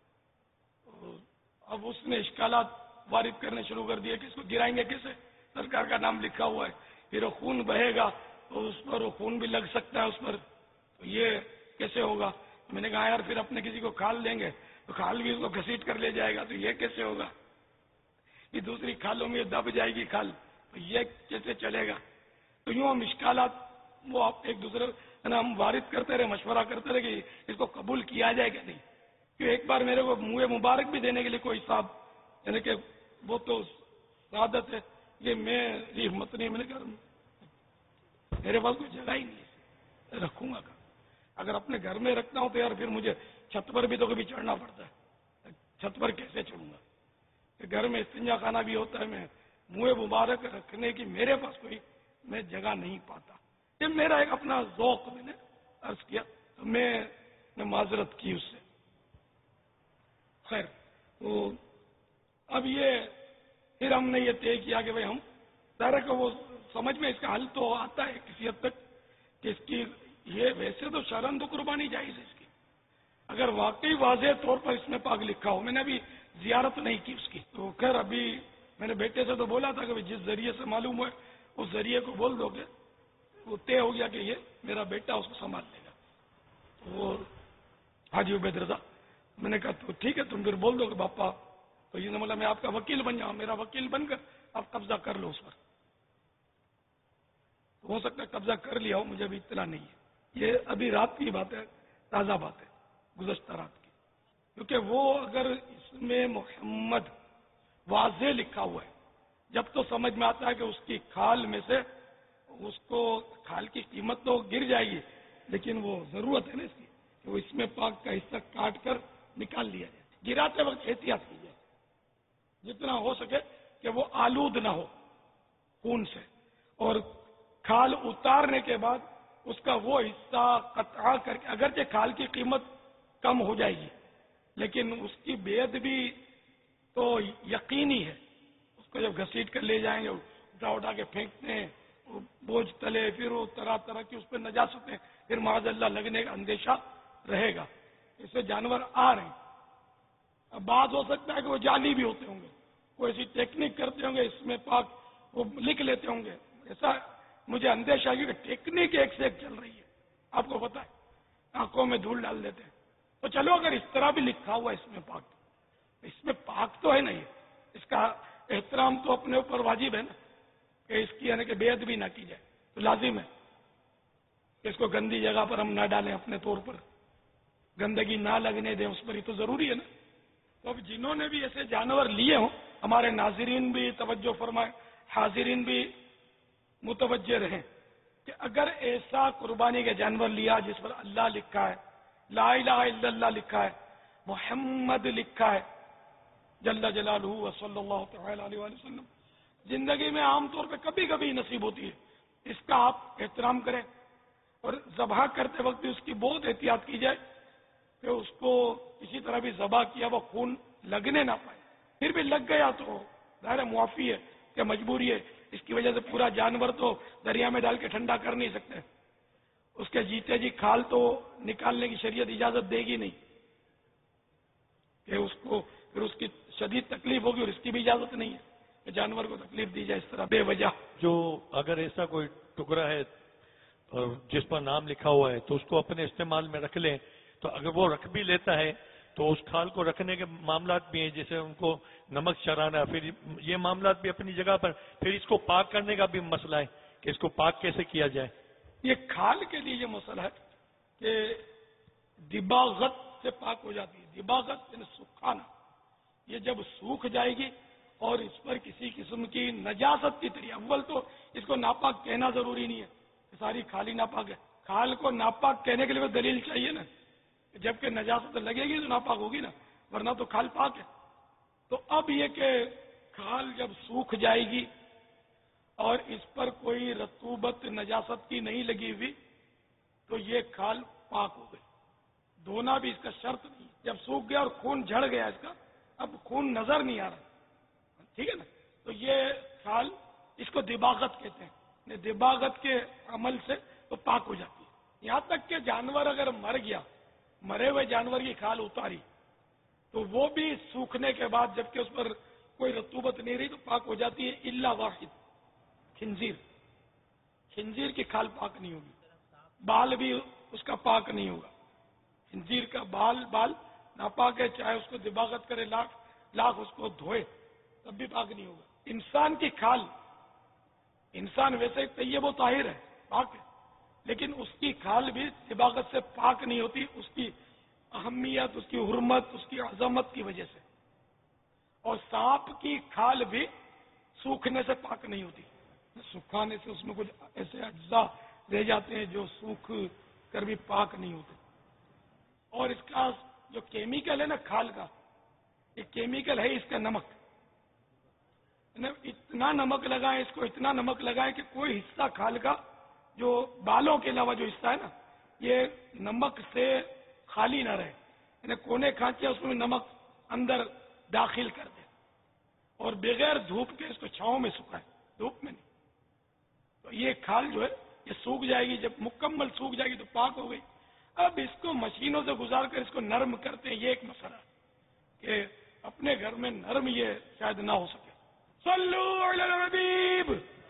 اب اس نے اشکالات وارد کرنے شروع کر دیے کہ اس کو گرائیں گے کیسے، سرکار کا نام لکھا ہوا ہے، پھر وہ خون بہے گا تو اس پر وہ خون بھی لگ سکتا ہے اس پر، تو یہ کیسے ہوگا. میں نے کہا یار پھر اپنے کسی کو کھال دیں گے تو کھال بھی اس کو گھسیٹ کر لے جائے گا، تو یہ کیسے ہوگا. یہ دوسری کھالوں میں دب جائے گی کھال، تو یہ کیسے چلے گا. تو یوں ہم اشکالات وہ آپ ایک دوسرے ہم وارد کرتے رہے، مشورہ کرتے رہے کہ اس کو قبول کیا جائے کہ نہیں. کہ ایک بار میرے کو منہ مبارک بھی دینے کے لیے کوئی صاحب، یعنی کہ وہ تو سعادت ہے، یہ میری ہمت نہیں، میں نے کہا میرے پاس کوئی جگہ ہی نہیں ہے، رکھوں گا کہاں. اگر اپنے گھر میں رکھتا ہوں تو یار پھر مجھے چھت پر بھی تو کبھی چڑھنا پڑتا ہے، چھت پر کیسے چڑھوں گا. کہ گھر میں استنجا خانہ بھی ہوتا ہے، میں منہ مبارک رکھنے کی میرے پاس کوئی میں جگہ نہیں پاتا. یہ میرا ایک اپنا ذوق میں نے عرض کیا، تو میں نے معذرت کی اس سے. خیر تو اب یہ پھر ہم نے یہ طے کیا کہ بھائی ہم ظاہر کہ وہ سمجھ میں اس کا حل تو آتا ہے کسی حد تک کہ اس کی یہ ویسے تو شرن تو قربانی جائز ہے اس کی، اگر واقعی واضح طور پر اس میں پاک لکھا ہو. میں نے ابھی زیارت نہیں کی اس کی، تو خیر ابھی میں نے بیٹے سے تو بولا تھا کہ جس ذریعے سے معلوم ہوئے اس ذریعے کو بول دو گے، وہ طے ہو گیا کہ یہ میرا بیٹا اس کو سنبھال لے گا. وہ حاجی عبید رضا، میں نے کہا تو ٹھیک ہے تم پھر بول دو کہ باپا تو یہ بولا میں آپ کا وکیل بن جاؤں، میرا وکیل بن کر آپ قبضہ کر لو اس پر. ہو سکتا ہے قبضہ کر لیا ہو، مجھے ابھی اطلاع نہیں ہے. یہ ابھی رات کی بات ہے، تازہ بات ہے، گزشتہ رات کی. کیونکہ وہ اگر اس میں محمد واضح لکھا ہوا ہے، جب تو سمجھ میں آتا ہے کہ اس کی کھال میں سے اس کو کھال کی قیمت تو گر جائے گی، لیکن وہ ضرورت ہے نا اس کی کہ وہ اس میں پاک کا حصہ کاٹ کر نکال لیا جائے. گراتے وقت احتیاط کی جائے. جتنا ہو سکے کہ وہ آلود نہ ہو خون سے، اور کھال اتارنے کے بعد اس کا وہ حصہ قطع کر کے، اگرچہ کھال کی قیمت کم ہو جائے گی لیکن اس کی بید بھی تو یقینی ہے. اس کو جب گھسیٹ کر لے جائیں گے، اٹھا اٹھا کے پھینکتے ہیں، بوجھ تلے، پھر وہ طرح طرح کی اس پہ نجاستیں، پھر معاذ اللہ لگنے کا اندیشہ رہے گا. اس سے جانور آ رہے ہیں. اب بات ہو سکتا ہے کہ وہ جعلی بھی ہوتے ہوں گے، کوئی ایسی ٹیکنیک کرتے ہوں گے، اس میں پاک وہ لکھ لیتے ہوں گے. ایسا مجھے اندیشہ ہے کہ ٹیکنیک ایک سے ایک چل رہی ہے، آپ کو پتا ہے، آنکھوں میں دھول ڈال دیتے ہیں. تو چلو اگر اس طرح بھی لکھا ہوا اس میں پاک، اس میں پاک تو ہے نہیں، اس کا احترام تو اپنے اوپر واجب ہے نا، کہ اس کی یعنی کہ بےعد بھی نہ کی جائے. تو لازم ہے کہ اس کو گندی جگہ پر ہم نہ ڈالیں، اپنے طور پر گندگی نہ لگنے دیں اس پر، ہی تو ضروری ہے نا. تو اب جنہوں نے بھی ایسے جانور لیے ہوں، ہمارے ناظرین بھی توجہ فرمائیں، حاضرین بھی متوجہ رہیں کہ اگر ایسا قربانی کا جانور لیا جس پر اللہ لکھا ہے، لا الہ الا اللہ لکھا ہے، محمد لکھا ہے جل جلالہ و صلی اللہ تعالی علیہ وآلہ وسلم، زندگی میں عام طور پہ کبھی کبھی نصیب ہوتی ہے، اس کا آپ احترام کریں اور ذبح کرتے وقت بھی اس کی بہت احتیاط کی جائے کہ اس کو کسی طرح بھی ذبح کیا وہ خون لگنے نہ پائے. پھر بھی لگ گیا تو ظاہر معافی ہے کہ مجبوری ہے، اس کی وجہ سے پورا جانور تو دریا میں ڈال کے ٹھنڈا کر نہیں سکتے، اس کے جیتے جی کھال تو نکالنے کی شریعت اجازت دے گی نہیں کہ اس کو پھر اس کی شدید تکلیف ہوگی، اور اس کی بھی اجازت نہیں ہے کہ جانور کو تکلیف دی جائے اس طرح بے وجہ. جو اگر ایسا کوئی ٹکڑا ہے جس پر نام لکھا ہوا ہے تو اس کو اپنے استعمال میں رکھ لیں، تو اگر وہ رکھ بھی لیتا ہے تو اس کھال کو رکھنے کے معاملات بھی ہیں، جیسے ان کو نمک چرانا، پھر یہ معاملات بھی اپنی جگہ پر. پھر اس کو پاک کرنے کا بھی مسئلہ ہے کہ اس کو پاک کیسے کیا جائے. یہ کھال کے لیے یہ مسئلہ ہے کہ دباغت سے پاک ہو جاتی ہے. دباغت یعنی سکھانا، یہ جب سوکھ جائے گی اور اس پر کسی قسم کی نجاست کی طریقہ، اول تو اس کو ناپاک کہنا ضروری نہیں ہے کہ ساری کھالی ناپاک ہے. کھال کو ناپاک کہنے کے لیے دلیل چاہیے نا، جبکہ نجاست لگے گی تو ناپاک ہوگی نا، ورنہ تو کھال پاک ہے. تو اب یہ کہ کھال جب سوکھ جائے گی اور اس پر کوئی رطوبت نجاست کی نہیں لگی ہوئی تو یہ کھال پاک ہو گئی. دھونا بھی اس کا شرط نہیں. جب سوکھ گیا اور خون جھڑ گیا اس کا، اب خون نظر نہیں آ رہا، ٹھیک ہے نا، تو یہ کھال اس کو دباغت کہتے ہیں. دباغت کے عمل سے تو پاک ہو جاتی ہے. یہاں تک کہ جانور اگر مر گیا، مرے ہوئے جانور کی کھال اتاری تو وہ بھی سوکھنے کے بعد جبکہ اس پر کوئی رطوبت نہیں رہی تو پاک ہو جاتی ہے. الا واحد، خنزیر. خنزیر کی کھال پاک نہیں ہوگی، بال بھی اس کا پاک نہیں ہوگا. خنزیر کا بال بال ناپاک ہے، چاہے اس کو دباغت کرے لاکھ لاکھ اس کو دھوئے تب بھی پاک نہیں ہوگا. انسان کی کھال، انسان ویسے طیب و طاہر ہے، پاک ہے، لیکن اس کی کھال بھی دباغت سے پاک نہیں ہوتی، اس کی اہمیت، اس کی حرمت، اس کی عظمت کی وجہ سے. اور سانپ کی کھال بھی سوکھنے سے پاک نہیں ہوتی، سکھانے سے اس میں کچھ ایسے اجزاء رہ جاتے ہیں جو سوکھ کر بھی پاک نہیں ہوتے. اور اس کا جو کیمیکل ہے نا کھال کا، یہ کیمیکل ہے اس کا نمک. اتنا نمک لگائیں اس کو، اتنا نمک لگائیں کہ کوئی حصہ کھال کا جو بالوں کے علاوہ جو حصہ ہے نا یہ نمک سے خالی نہ رہے، یعنی کونے کھانچے اس میں نمک اندر داخل کر دیں اور بغیر دھوپ کے اس کو چھاؤں میں سکھائیں، دھوپ میں نہیں. تو یہ کھال جو ہے یہ سوکھ جائے گی، جب مکمل سوکھ جائے گی تو پاک ہو گئی. اب اس کو مشینوں سے گزار کر اس کو نرم کرتے ہیں، یہ ایک مسئلہ ہے کہ اپنے گھر میں نرم یہ شاید نہ ہو سکے. صلو علی الحبیب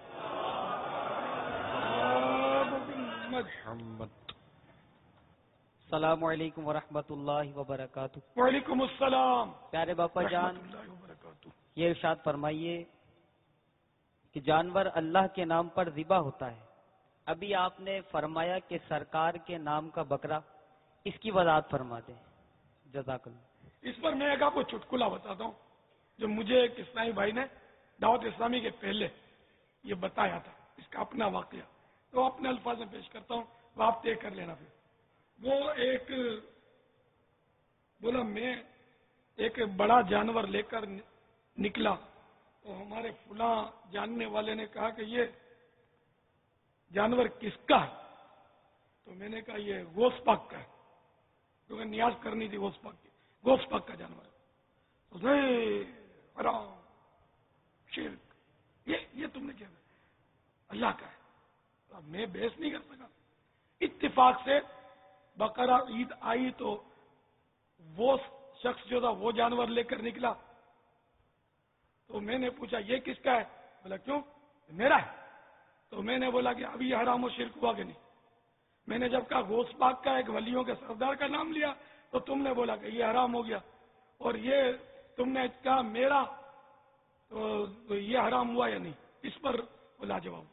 السلام علیکم ورحمۃ اللہ وبرکاتہ. وعلیکم السلام. پیارے باپا جان، یہ ارشاد فرمائیے کہ جانور اللہ کے نام پر ذبح ہوتا ہے. ابھی آپ نے فرمایا کہ سرکار کے نام کا بکرا، اس کی وضاحت فرما دیں جزاک اللہ. اس پر میں ایک آپ کو چٹکلا بتاتا ہوں جو مجھے ایک اسلامی بھائی نے دعوت اسلامی کے پہلے یہ بتایا تھا، اس کا اپنا واقعہ. تو اپنے الفاظ میں پیش کرتا ہوں، وہ آپ طے کر لینا. پھر وہ ایک بولا میں ایک بڑا جانور لے کر نکلا تو ہمارے فلاں جاننے والے نے کہا کہ یہ جانور کس کا ہے؟ تو میں نے کہا یہ غوث پاک کا ہے، کیونکہ نیاز کرنی تھی غوث پاک کی، غوث پاک کا جانور ہے۔ حرام، شرک، یہ یہ تم نے کیا اللہ کا ہے۔ اب میں بحث نہیں کر سکا، اتفاق سے بقرہ عید آئی تو وہ شخص جو تھا وہ جانور لے کر نکلا، تو میں نے پوچھا یہ کس کا ہے؟ بولا کیوں؟ میرا ہے۔ تو میں نے بولا کہ ابھی یہ حرام و شرک ہوا کہ نہیں؟ میں نے جب کہا غوث پاک کا ایک ولیوں کے سردار کا نام لیا تو تم نے بولا کہ یہ حرام ہو گیا، اور یہ تم نے کہا میرا، تو یہ حرام ہوا یا نہیں؟ اس پر وہ لاجواب۔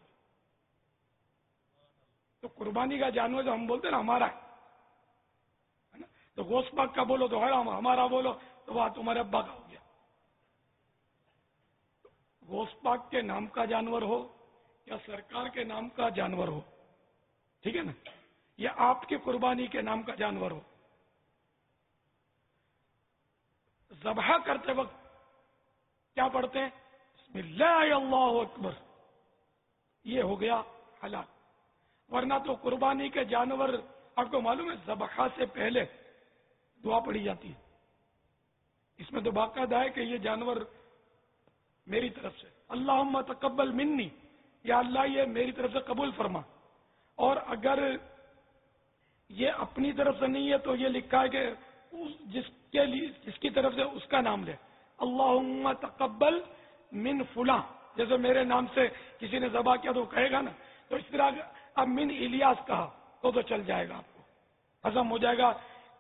تو قربانی کا جانور جو ہم بولتے ہیں نا ہمارا ہے نا، تو غوث پاک کا بولو تو حرام، ہمارا بولو تو وہ تمہارے ابا کا ہو گیا۔ غوث پاک کے نام کا جانور ہو یا سرکار کے نام کا جانور ہو، ٹھیک ہے نا، یا آپ کی قربانی کے نام کا جانور ہو، ذبح کرتے وقت کیا پڑھتے ہیں؟ بسم اللہ اللہ اکبر، یہ ہو گیا حلال۔ ورنہ تو قربانی کے جانور آپ کو معلوم ہے ذبح سے پہلے دعا پڑھی جاتی ہے، اس میں تو باقاعدہ ہے کہ یہ جانور میری طرف سے، اللہم تقبل منی، یا اللہ یہ میری طرف سے قبول فرما۔ اور اگر یہ اپنی طرف سے نہیں ہے تو یہ لکھا ہے کہ جس کے لیے جس کی طرف سے اس کا نام لے، اللہم تقبل من فلاں، جیسے میرے نام سے کسی نے ذبح کیا تو کہے گا نا، تو اس طرح اب من الیاس کہا تو تو چل جائے گا، آپ کو ہضم ہو جائے گا۔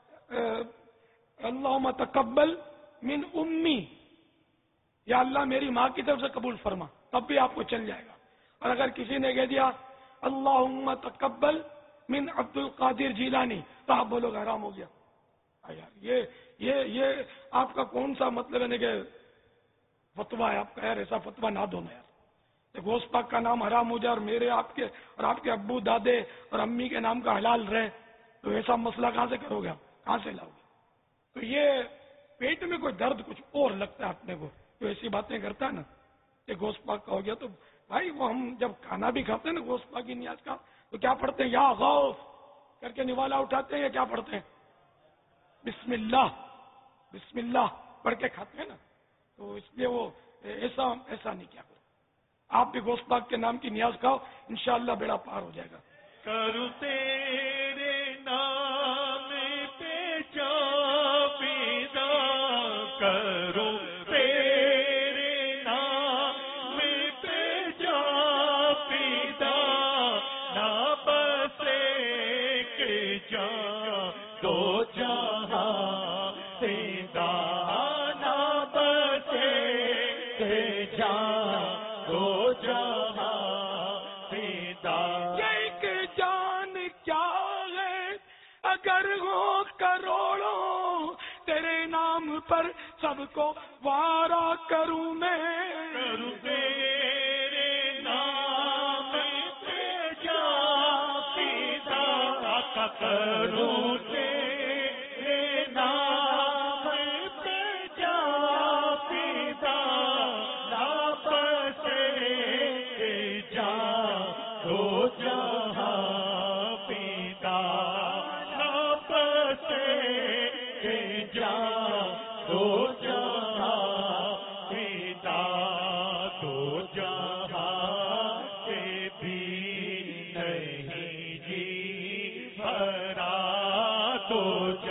اللہم تقبل من امی، یا اللہ میری ماں کی طرف سے قبول فرما، تب بھی آپ کو چل جائے گا۔ اور اگر کسی نے کہہ دیا اللہم تقبل من عبد القادر جیلانی، تو آپ بولو گے حرام ہو گیا۔ یار یہ یہ یہ آپ کا کون سا مطلب ہے کہ فتویٰ ہے آپ کا؟ یار ایسا فتویٰ نہ دو نا یار، کہ غوث پاک کا نام حرام ہو جائے اور میرے آپ کے اور آپ کے ابو دادے اور امی کے نام کا حلال رہے، تو ایسا مسئلہ کہاں سے کرو گے آپ؟ کہاں سے لاؤ گے؟ تو یہ پیٹ میں کوئی درد کچھ اور لگتا ہے اپنے کو تو ایسی باتیں کرتا ہے نا کہ غوث پاک کا ہو گیا، تو بھائی وہ ہم جب کھانا بھی کھاتے ہیں نا غوث پاک کی نیاز کا، تو کیا پڑھتے ہیں؟ یا غوث کر کے نوالا اٹھاتے ہیں، یا کیا پڑھتے ہیں؟ بسم اللہ، بسم اللہ پڑھ کے کھاتے ہیں نا۔ تو اس لیے وہ ایسا ایسا نہیں کیا کرو، آپ بھی غوث پاک کے نام کی نیاز کھاؤ، انشاءاللہ بیڑا پار ہو جائے گا۔ کرو تیرے نام پہ جاویدہ، کرو تیرے نام پہ جاویدہ، نہ بس ایک جان دو جہاں سیدہ، نہ بس ایک جان دو جہاں سیدہ۔ ایک جان کیا ہے اگر ہو کروڑوں، تیرے نام پر سب کو وارا کروں میں، کروں تیرے نام پہ جاویدہ، آقا کروں تیرے نام پہ جاویدہ، نہ بس ایک جان دو جہاں پیدا، نہ بس ایک جان دو جہاں پیدا، دو جہاں سے بھی نہیں جی بھرا، دو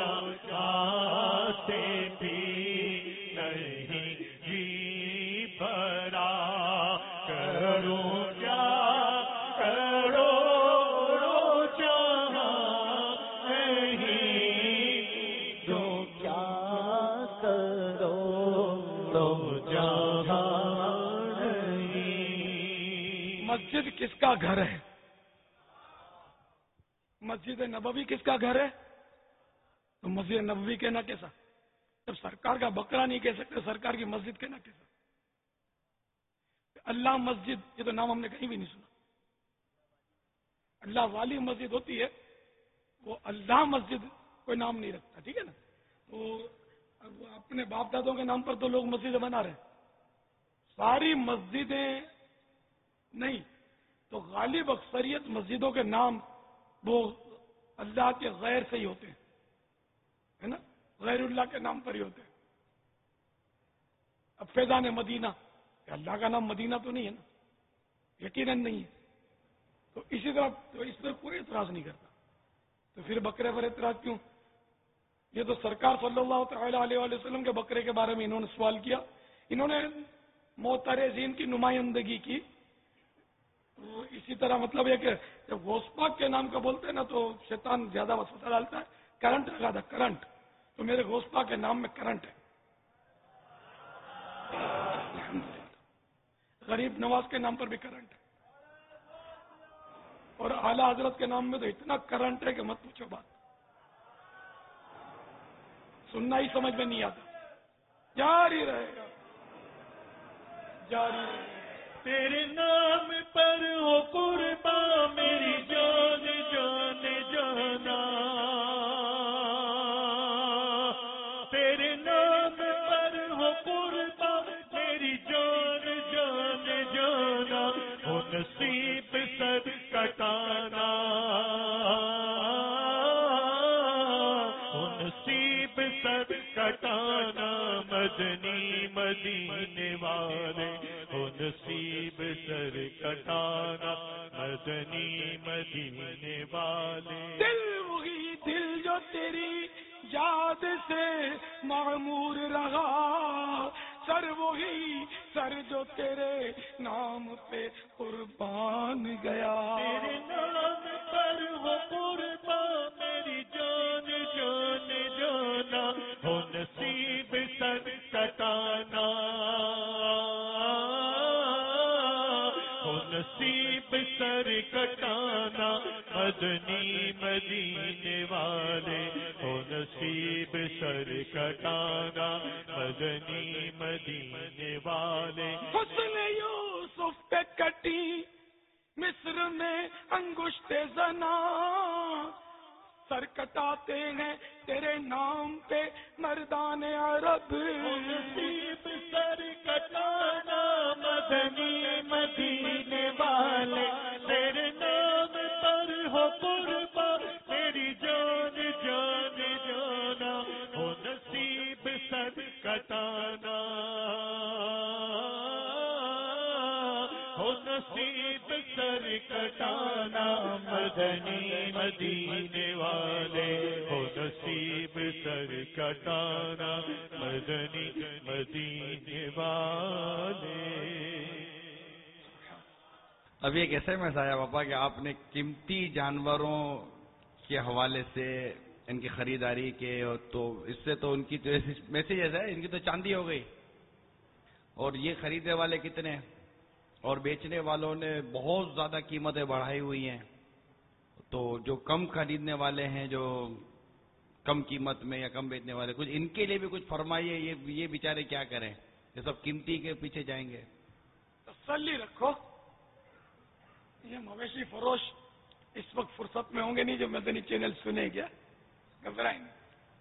جہاں سے بھی نہیں جی بھرا، کروں کیا کروڑوں جہاں نہیں، دو کیا کرو دو جہاں نہیں۔ مسجد کس کا گھر ہے؟ مسجد نبوی کس کا گھر ہے؟ تو مسجد نبوی کہنا کیسا؟ جب سرکار کا بکرا نہیں کہہ سکتے، سرکار کی مسجد کہنا کیسا؟ اللہ مسجد، یہ تو نام ہم نے کہیں بھی نہیں سنا۔ اللہ والی مسجد ہوتی ہے، وہ اللہ مسجد کوئی نام نہیں رکھتا، ٹھیک ہے نا؟ تو اب اپنے باپ دادوں کے نام پر تو لوگ مسجد بنا رہے ہیں، ساری مسجدیں نہیں تو غالب اکثریت مسجدوں کے نام وہ اللہ کے غیر سے ہی ہوتے ہیں، ہے نا، غیر اللہ کے نام پر ہی ہوتے ہیں. اب فیضان مدینہ، اللہ کا نام مدینہ تو نہیں ہے نا، یقیناً نہیں ہے. تو اسی طرح تو اس پر کوئی اعتراض نہیں کرتا. تو پھر بکرے پر اعتراض کیوں؟ یہ تو سرکار صلی اللہ تعالی علیہ وآلہ وسلم کے بکرے کے بارے میں انہوں نے سوال کیا، انہوں نے معترضین کی نمائندگی کی. تو اسی طرح مطلب یہ کہ جب غوث پاک کے نام کا بولتے ہیں نا تو شیطان زیادہ وسوسہ ڈالتا ہے. کرنٹ لگا تھا، کرنٹ. تو میرے غوث پاک کے نام میں کرنٹ ہے. غریب نواز کے نام پر بھی کرنٹ ہے، اور اعلیٰ حضرت کے نام میں تو اتنا کرنٹ ہے کہ مت پوچھو بات. سننا ہی سمجھ میں نہیں آتا. جاری رہے گا، جاری رہے گا. تیرے نام پر ہو قربان میری جان جان جانا، تیرے نام پر ہو قربان میری جان جان جانا، ہو نصیب سر کٹانا، ہو نصیب سر کٹانا، مدنی مدینے والے ہو نصیب سر کٹانا، مدنی مدینے والے. دل وہی دل جو تیری یاد سے معمور رہا، سر وہی سر جو تیرے نام پہ قربان گیا. تیرے نام پر ہو قربان میری جان جان جانا، ہو نصیب سر کٹانا، ہو نصیب سر کٹانا، مدنی مدینے والے ہو نصیب سر کٹانا، مدنی مدینے والے. حسن یوسف پہ کٹی مصر میں انگشت زنا، سر کٹاتے ہیں تیرے نام پہ مردان عرب. نصیب سر کٹانا، مدنی مدینے والے تیرے نام پر ہو قربان میری جان جان جانا، ہو نصیب سر کٹانا، ہو نصیب سر کٹانا، مدنی مدینے والے ہو نصیب سر کٹانا، مدنی مدینے والے. اب یہ کیسے میں آیا پاپا کہ آپ نے قیمتی جانوروں کے حوالے سے ان کی خریداری کے، تو اس سے تو ان کی تو میسیجز ہے، ان کی تو چاندی ہو گئی. اور یہ خریدنے والے کتنے اور بیچنے والوں نے بہت زیادہ قیمتیں بڑھائی ہوئی ہیں. تو جو کم خریدنے والے ہیں، جو کم قیمت میں یا کم بیچنے والے، کچھ ان کے لیے بھی کچھ فرمائیے. یہ یہ بیچارے کیا کریں، یہ سب قیمتی کے پیچھے جائیں گے. تسلی رکھو، یہ مویشی فروش اس وقت فرصت میں ہوں گے نہیں جو مدنی چینل سنے گیا، گھبرائیں نہیں.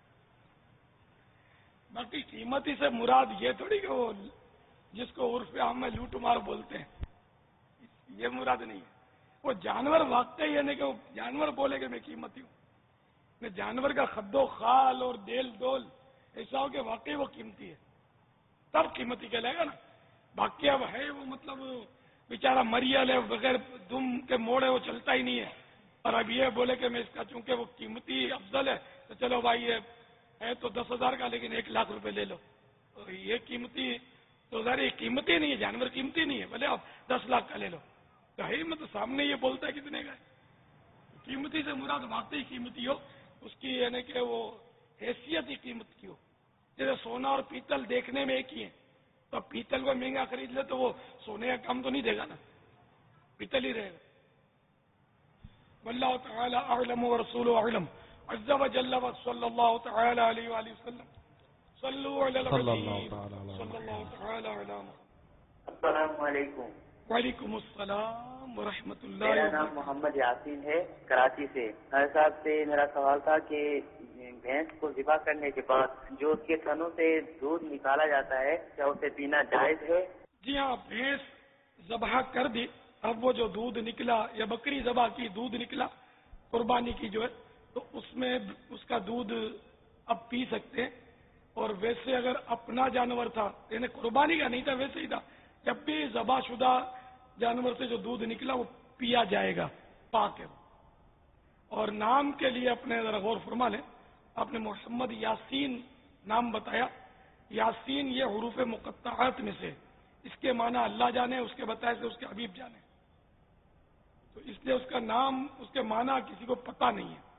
باقی قیمتی سے مراد یہ تھوڑی کہ وہ جس کو عرف عام میں لوٹ مار بولتے ہیں، یہ مراد نہیں ہے. وہ جانور واقعی ہے نہیں کہ وہ جانور بولے کہ میں قیمتی ہوں. میں جانور کا خد و خال اور دیل دول ایسا ہو کہ واقعی وہ قیمتی ہے، تب قیمتی کہلائے گا نا. باقی اب ہے وہ مطلب بیچارہ مریل ہے، بغیر دم کے موڑے وہ چلتا ہی نہیں ہے، اور اب یہ بولے کہ میں اس کا چونکہ وہ قیمتی افضل ہے تو چلو بھائی یہ ہے تو دس ہزار کا لیکن ایک لاکھ روپے لے لو. تو یہ قیمتی تو ظاہر یہ قیمتی نہیں ہے، جانور قیمتی نہیں ہے، بھلے آپ دس لاکھ کا لے لو. تو ہے میں تو سامنے یہ بولتا ہے کتنے کا ہے. قیمتی سے مراد واقعی قیمتی ہو، اس کی یعنی کہ وہ حیثیت ہی قیمت کی ہو. جیسے سونا اور پیتل دیکھنے میں ایک ہی ہے، تو پیتل کو مہنگا خرید لے تو وہ سونے کا کام تو نہیں دے گا نا، پیتل ہی رہے گا. واللہ تعالی اعلم ورسولہ اعلم عز وجل صلی اللہ تعالی علیہ وآلہ وسلم. صلو علی النبی صلی اللہ تعالی علی محمد. السلام علیکم. وعلیکم السلام ورحمۃ اللہ. میرا نام محمد یاسین ہے، کراچی سے. حضرت صاحب سے میرا سوال تھا کہ بھینس کو ذبح کرنے کے بعد جو اس کے تھنوں سے دودھ نکالا جاتا ہے، کیا اسے پینا جائز ہے؟ جی ہاں، بھینس ذبح کر دی، اب وہ جو دودھ نکلا یا بکری ذبح کی دودھ نکلا قربانی کی جو ہے، تو اس میں اس کا دودھ اب پی سکتے ہیں. اور ویسے اگر اپنا جانور تھا، یعنی قربانی کا نہیں تھا، ویسے ہی تھا، جب بھی ذبح شدہ جانور سے جو دودھ نکلا وہ پیا جائے گا، پاک ہے. اور نام کے لیے اپنے ذرا غور فرما لیں، آپ نے محمد یاسین نام بتایا. یاسین یہ حروف مقطعات میں سے، اس کے معنی اللہ جانے، اس کے بتائے سے اس کے حبیب جانے، تو اس لیے اس کا نام، اس کے معنی کسی کو پتہ نہیں ہے.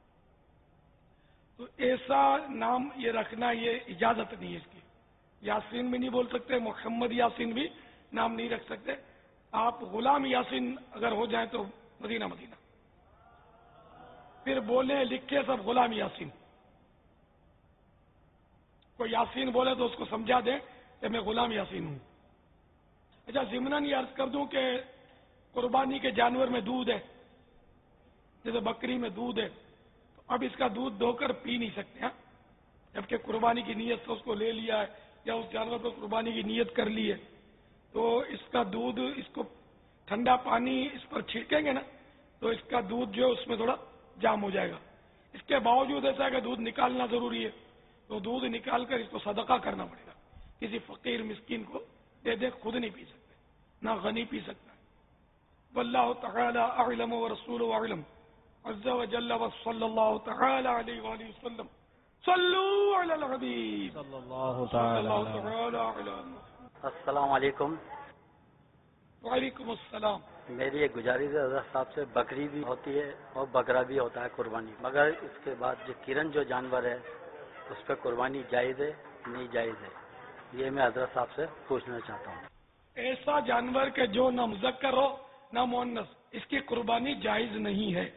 تو ایسا نام یہ رکھنا یہ اجازت نہیں ہے اس کی. یاسین بھی نہیں بول سکتے، محمد یاسین بھی نام نہیں رکھ سکتے. آپ غلام یاسین اگر ہو جائیں تو مدینہ مدینہ، پھر بولیں لکھے سب غلام یاسین. کوئی یاسین بولے تو اس کو سمجھا دیں کہ میں غلام یاسین ہوں. اچھا، ضمناً یہ عرض کر دوں کہ قربانی کے جانور میں دودھ ہے، جیسے بکری میں دودھ ہے، تو اب اس کا دودھ دھو کر پی نہیں سکتے ہیں، جبکہ قربانی کی نیت سے اس کو لے لیا ہے یا اس جانور پر قربانی کی نیت کر لی ہے، تو اس کا دودھ، اس کو ٹھنڈا پانی اس پر چھڑکیں گے نا تو اس کا دودھ جو ہے اس میں تھوڑا جام ہو جائے گا. اس کے باوجود ایسا ہے کہ دودھ نکالنا ضروری ہے، تو دودھ نکال کر اس کو صدقہ کرنا پڑے گا، کسی فقیر مسکین کو دے دے، خود نہیں پی سکتے، نہ غنی پی سکتا ہے. واللہ تعالی اعلم ورسولہ اعلم عز وجل وصلی اللہ تعالی علیہ وآلہ وسلم. صلو علی الحبیب صلی اللہ صلی تعالی اللہ علیہ تعالی علیہ. السلام علیکم. وعلیکم السلام. میری ایک گزارش ہے حضرت صاحب سے، بکری بھی ہوتی ہے اور بکرا بھی ہوتا ہے قربانی، مگر اس کے بعد جو کرن جو جانور ہے اس پہ قربانی جائز ہے نہیں جائز ہے، یہ میں حضرت صاحب سے پوچھنا چاہتا ہوں. ایسا جانور کہ جو نہ مذکر ہو نہ مؤنث، اس کی قربانی جائز نہیں ہے.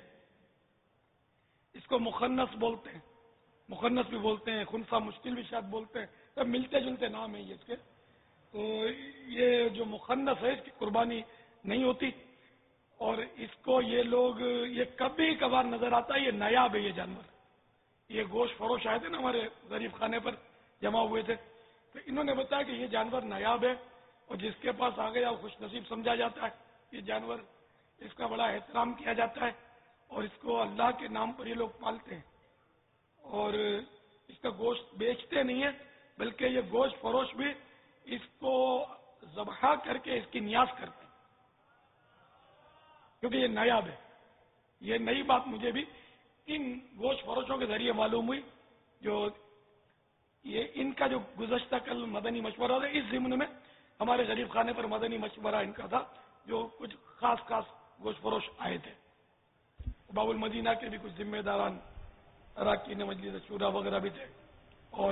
اس کو مخنث بولتے ہیں، مخنث بھی بولتے ہیں، خنثی مشکل بھی شاید بولتے ہیں، سب ملتے جلتے نام ہیں یہ اس کے. تو یہ جو مخنث ہے اس کی قربانی نہیں ہوتی. اور اس کو یہ لوگ، یہ کبھی کبھار نظر آتا ہے، یہ نایاب ہے یہ جانور. یہ گوشت فروش آئے تھے نا ہمارے غریب خانے پر جمع ہوئے تھے، تو انہوں نے بتایا کہ یہ جانور نایاب ہے اور جس کے پاس آ گیا وہ خوش نصیب سمجھا جاتا ہے. یہ جانور، اس کا بڑا احترام کیا جاتا ہے اور اس کو اللہ کے نام پر یہ لوگ پالتے ہیں. اور اس کا گوشت بیچتے نہیں ہیں، بلکہ یہ گوشت فروش بھی اس کو ذبح کر کے اس کی نیاز کرتے ہیں، کیونکہ یہ نایاب ہے. یہ نئی بات مجھے بھی ان گوشت فروشوں کے ذریعے معلوم ہوئی. جو یہ ان کا جو گزشتہ کل مدنی مشورہ تھا، اس ضمن میں ہمارے غریب خانے پر مدنی مشورہ ان کا تھا، جو کچھ خاص خاص گوشت فروش آئے تھے. باب المدینہ کے بھی کچھ ذمہ داران، اراکین مجلس شورا وغیرہ بھی تھے، اور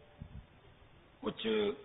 کچھ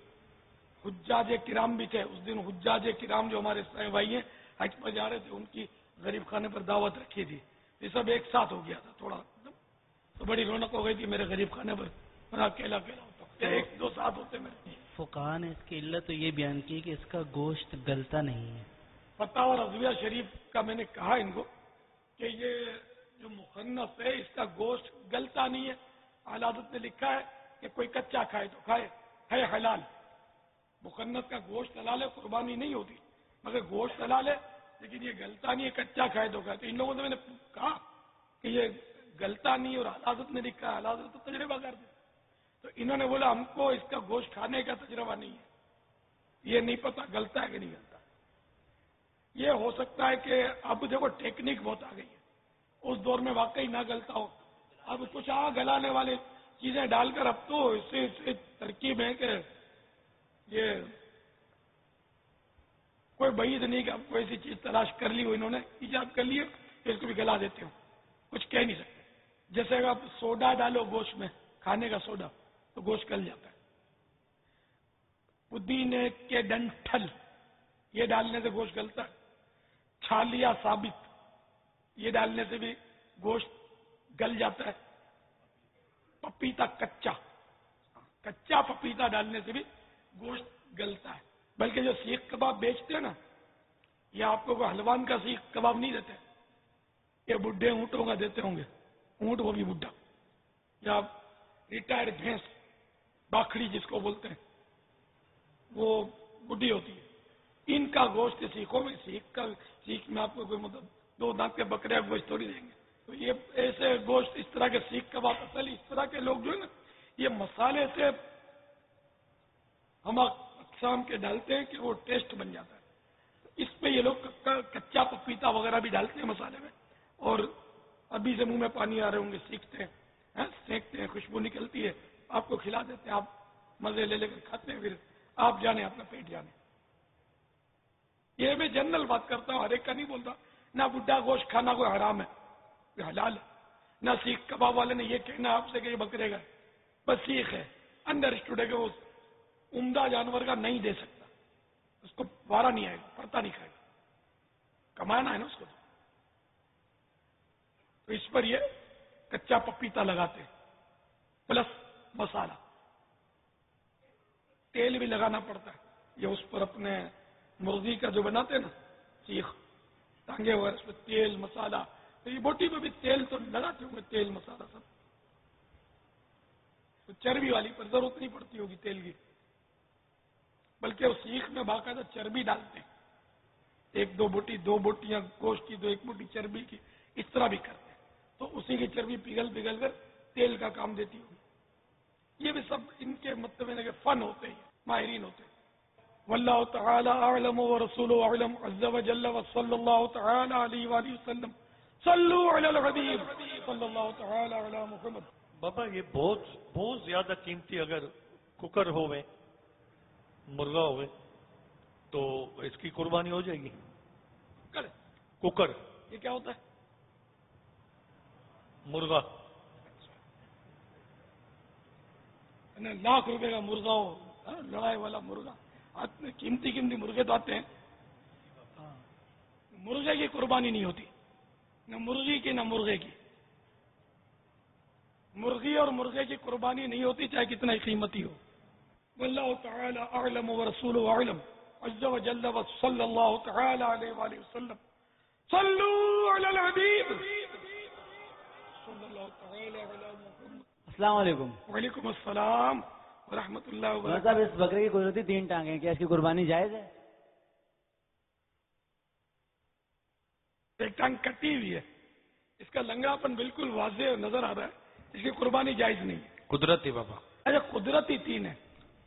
حجاج کرام بھی تھے. اس دن حجاج کرام جو ہمارے اسلامی بھائی ہیں حج پر جا رہے تھے، ان کی غریب خانے پر دعوت رکھی تھی. یہ سب ایک ساتھ ہو گیا تھا تھوڑا، تو بڑی رونق ہو گئی تھی میرے غریب خانے پر. میں اکیلا اکیلا ہوتا ہوں، ایک دو ساتھ ہوتے میرے. فقہاء نے اس کی علت تو یہ بیان کی کہ اس کا گوشت گلتا نہیں ہے. فتح اور رضویہ شریف کا میں نے کہا ان کو کہ یہ جو مخنث ہے اس کا گوشت گلتا نہیں ہے. اعلی حضرت نے لکھا ہے کہ کوئی کچا کھائے تو کھائے، ہے حلال. مخنث کا گوشت حلال ہے، قربانی نہیں ہوتی، مگر گوشت حلال ہے، لیکن یہ گلتا نہیں ہے، کچا کھائے تو کھائے. تو ان لوگوں سے میں نے کہا کہ یہ گلتا نہیں، اور اعلی حضرت نے لکھا ہے، اعلی حضرت تو تجربہ کر دیں. تو انہوں نے بولا ہم کو اس کا گوشت کھانے کا تجربہ نہیں ہے، یہ نہیں پتا گلتا ہے کہ نہیں گلتا. یہ ہو سکتا ہے کہ اب دیکھو ٹیکنیک بہت آ گئی ہے، اس دور میں واقعی نہ گلتا ہو. اب کچھ آ گلانے والے چیزیں ڈال کر اب تو اس سے ترکیب ہے کہ یہ کوئی بعید نہیں کہ اب کوئی ایسی چیز تلاش کر لی ہو، انہوں نے ایجاد کر لی ہے کہ اس کو بھی گلا دیتے ہو. کچھ کہہ نہیں سکتے. جیسے اگر آپ سوڈا ڈالو گوشت میں، کھانے کا سوڈا، تو گوشت گل جاتا ہے. پودینے کے ڈنٹھل یہ ڈالنے سے گوشت گلتا ہے. چھالیا ثابت یہ ڈالنے سے بھی گوشت گل جاتا ہے. پپیتا کچا، کچا پپیتا ڈالنے سے بھی گوشت گلتا ہے. بلکہ جو سیخ کباب بیچتے ہیں نا، یہ آپ کو حلوان کا سیخ کباب نہیں دیتے، یہ بڈھے اونٹوں کا دیتے ہوں گے، اونٹ وہ بھی بڈھا، یا ریٹائرڈ بھینس باکھڑی جس کو بولتے ہیں، وہ بڈھی ہوتی ہے، ان کا گوشت سیخوں میں، سیخ کا سیخ میں آپ کو کوئی مطلب دو دانت کے بکرے کا گوشت تھوڑی دیں گے. تو یہ ایسے گوشت اس طرح کے سیخ کباب اصل اس طرح کے لوگ جو ہے نا یہ مسالے سے ہم اقسام کے ڈالتے ہیں کہ وہ ٹیسٹ بن جاتا ہے. اس پہ یہ لوگ کچا پپیتا وغیرہ بھی ڈالتے ہیں مسالے میں، اور ابھی سے منہ میں پانی آ رہے ہوں گے، سیکھتے ہیں، سینکتے ہیں، خوشبو نکلتی ہے، آپ کو کھلا دیتے ہیں، آپ مزے لے لے کر کھاتے ہیں، پھر آپ جانے اپنا پیٹ جانے. یہ میں جنرل بات کرتا ہوں، ہر ایک کا نہیں بولتا. نہ بڈھا گوشت کھانا کوئی حرام ہے، یہ حلال ہے. نہ سیخ کباب والے نے یہ کہنا آپ سے کہ یہ بکرے گا، بس سیخ ہے، انڈرسٹوڈ ہے کہ وہ عمدہ جانور کا نہیں دے سکتا، اس کو وارا نہیں آئے گا، پرتا نہیں کھائے گا، کمانا ہے نا اس کو. تو اس پر یہ کچا پپیتا لگاتے ہیں پلس مسالہ، تیل بھی لگانا پڑتا ہے. یہ اس پر اپنے مرغی کا جو بناتے ہیں نا سیخ ٹانگے وغیرہ، اس پہ تیل مسالہ. تو یہ بوٹی میں بھی تیل تو لگاتے ہوں گے، تیل مسالہ سب. تو چربی والی پر ضرورت نہیں پڑتی ہوگی تیل کی، بلکہ وہ سیخ میں باقاعدہ چربی ڈالتے ہیں. ایک دو بوٹی، دو بوٹیاں گوشت کی، دو ایک بوٹی چربی کی، اس طرح بھی کرتے ہیں. تو اسی کی چربی پگھل پگھل کر تیل کا کام دیتی ہوگی. یہ بھی سب ان کے مطلب ہے کہ فن ہوتے ہیں، ماہرین ہوتے ہیں. واللہ تعالی اعلم ورسولہ اعلم عز وجل وصلی اللہ تعالی علیہ وآلہ وسلم. صلو علی الحبیب صلی اللہ تعالی علی محمد. بابا یہ بہت بہت زیادہ قیمتی اگر کوکر ہوئے، مرغا ہوئے، تو اس کی قربانی ہو جائے گی؟ کوکر یہ کیا ہوتا ہے؟ مرغا. لاکھ روپے کا مرغا ہو، لڑائی والا مرغا، قیمتی قیمتی مرغے تو آتے ہیں. مرغے کی قربانی نہیں ہوتی، نہ مرغی کی نہ مرغے کی. مرغی اور مرغے کی قربانی نہیں ہوتی چاہے کتنا ہی قیمتی ہو. واللہ تعالی اعلم ورسولہ اعلم عز وجل وصلی اللہ تعالی علیہ وآلہ وسلم. صلو علی الحبیب صلی اللہ تعالی علی محمد. السلام علیکم. وعلیکم السلام ورحمۃ اللہ وبرکاتہ. صاحب اس بکرے کی قدرتی تین ٹانگیں، کیا اس کی قربانی جائز ہے؟ ایک ٹانگ کٹی ہوئی ہے، اس کا لنگڑاپن بالکل واضح نظر آ رہا ہے، اس کی قربانی جائز نہیں ہے. قدرتی بابا. اچھا قدرتی تین ہے،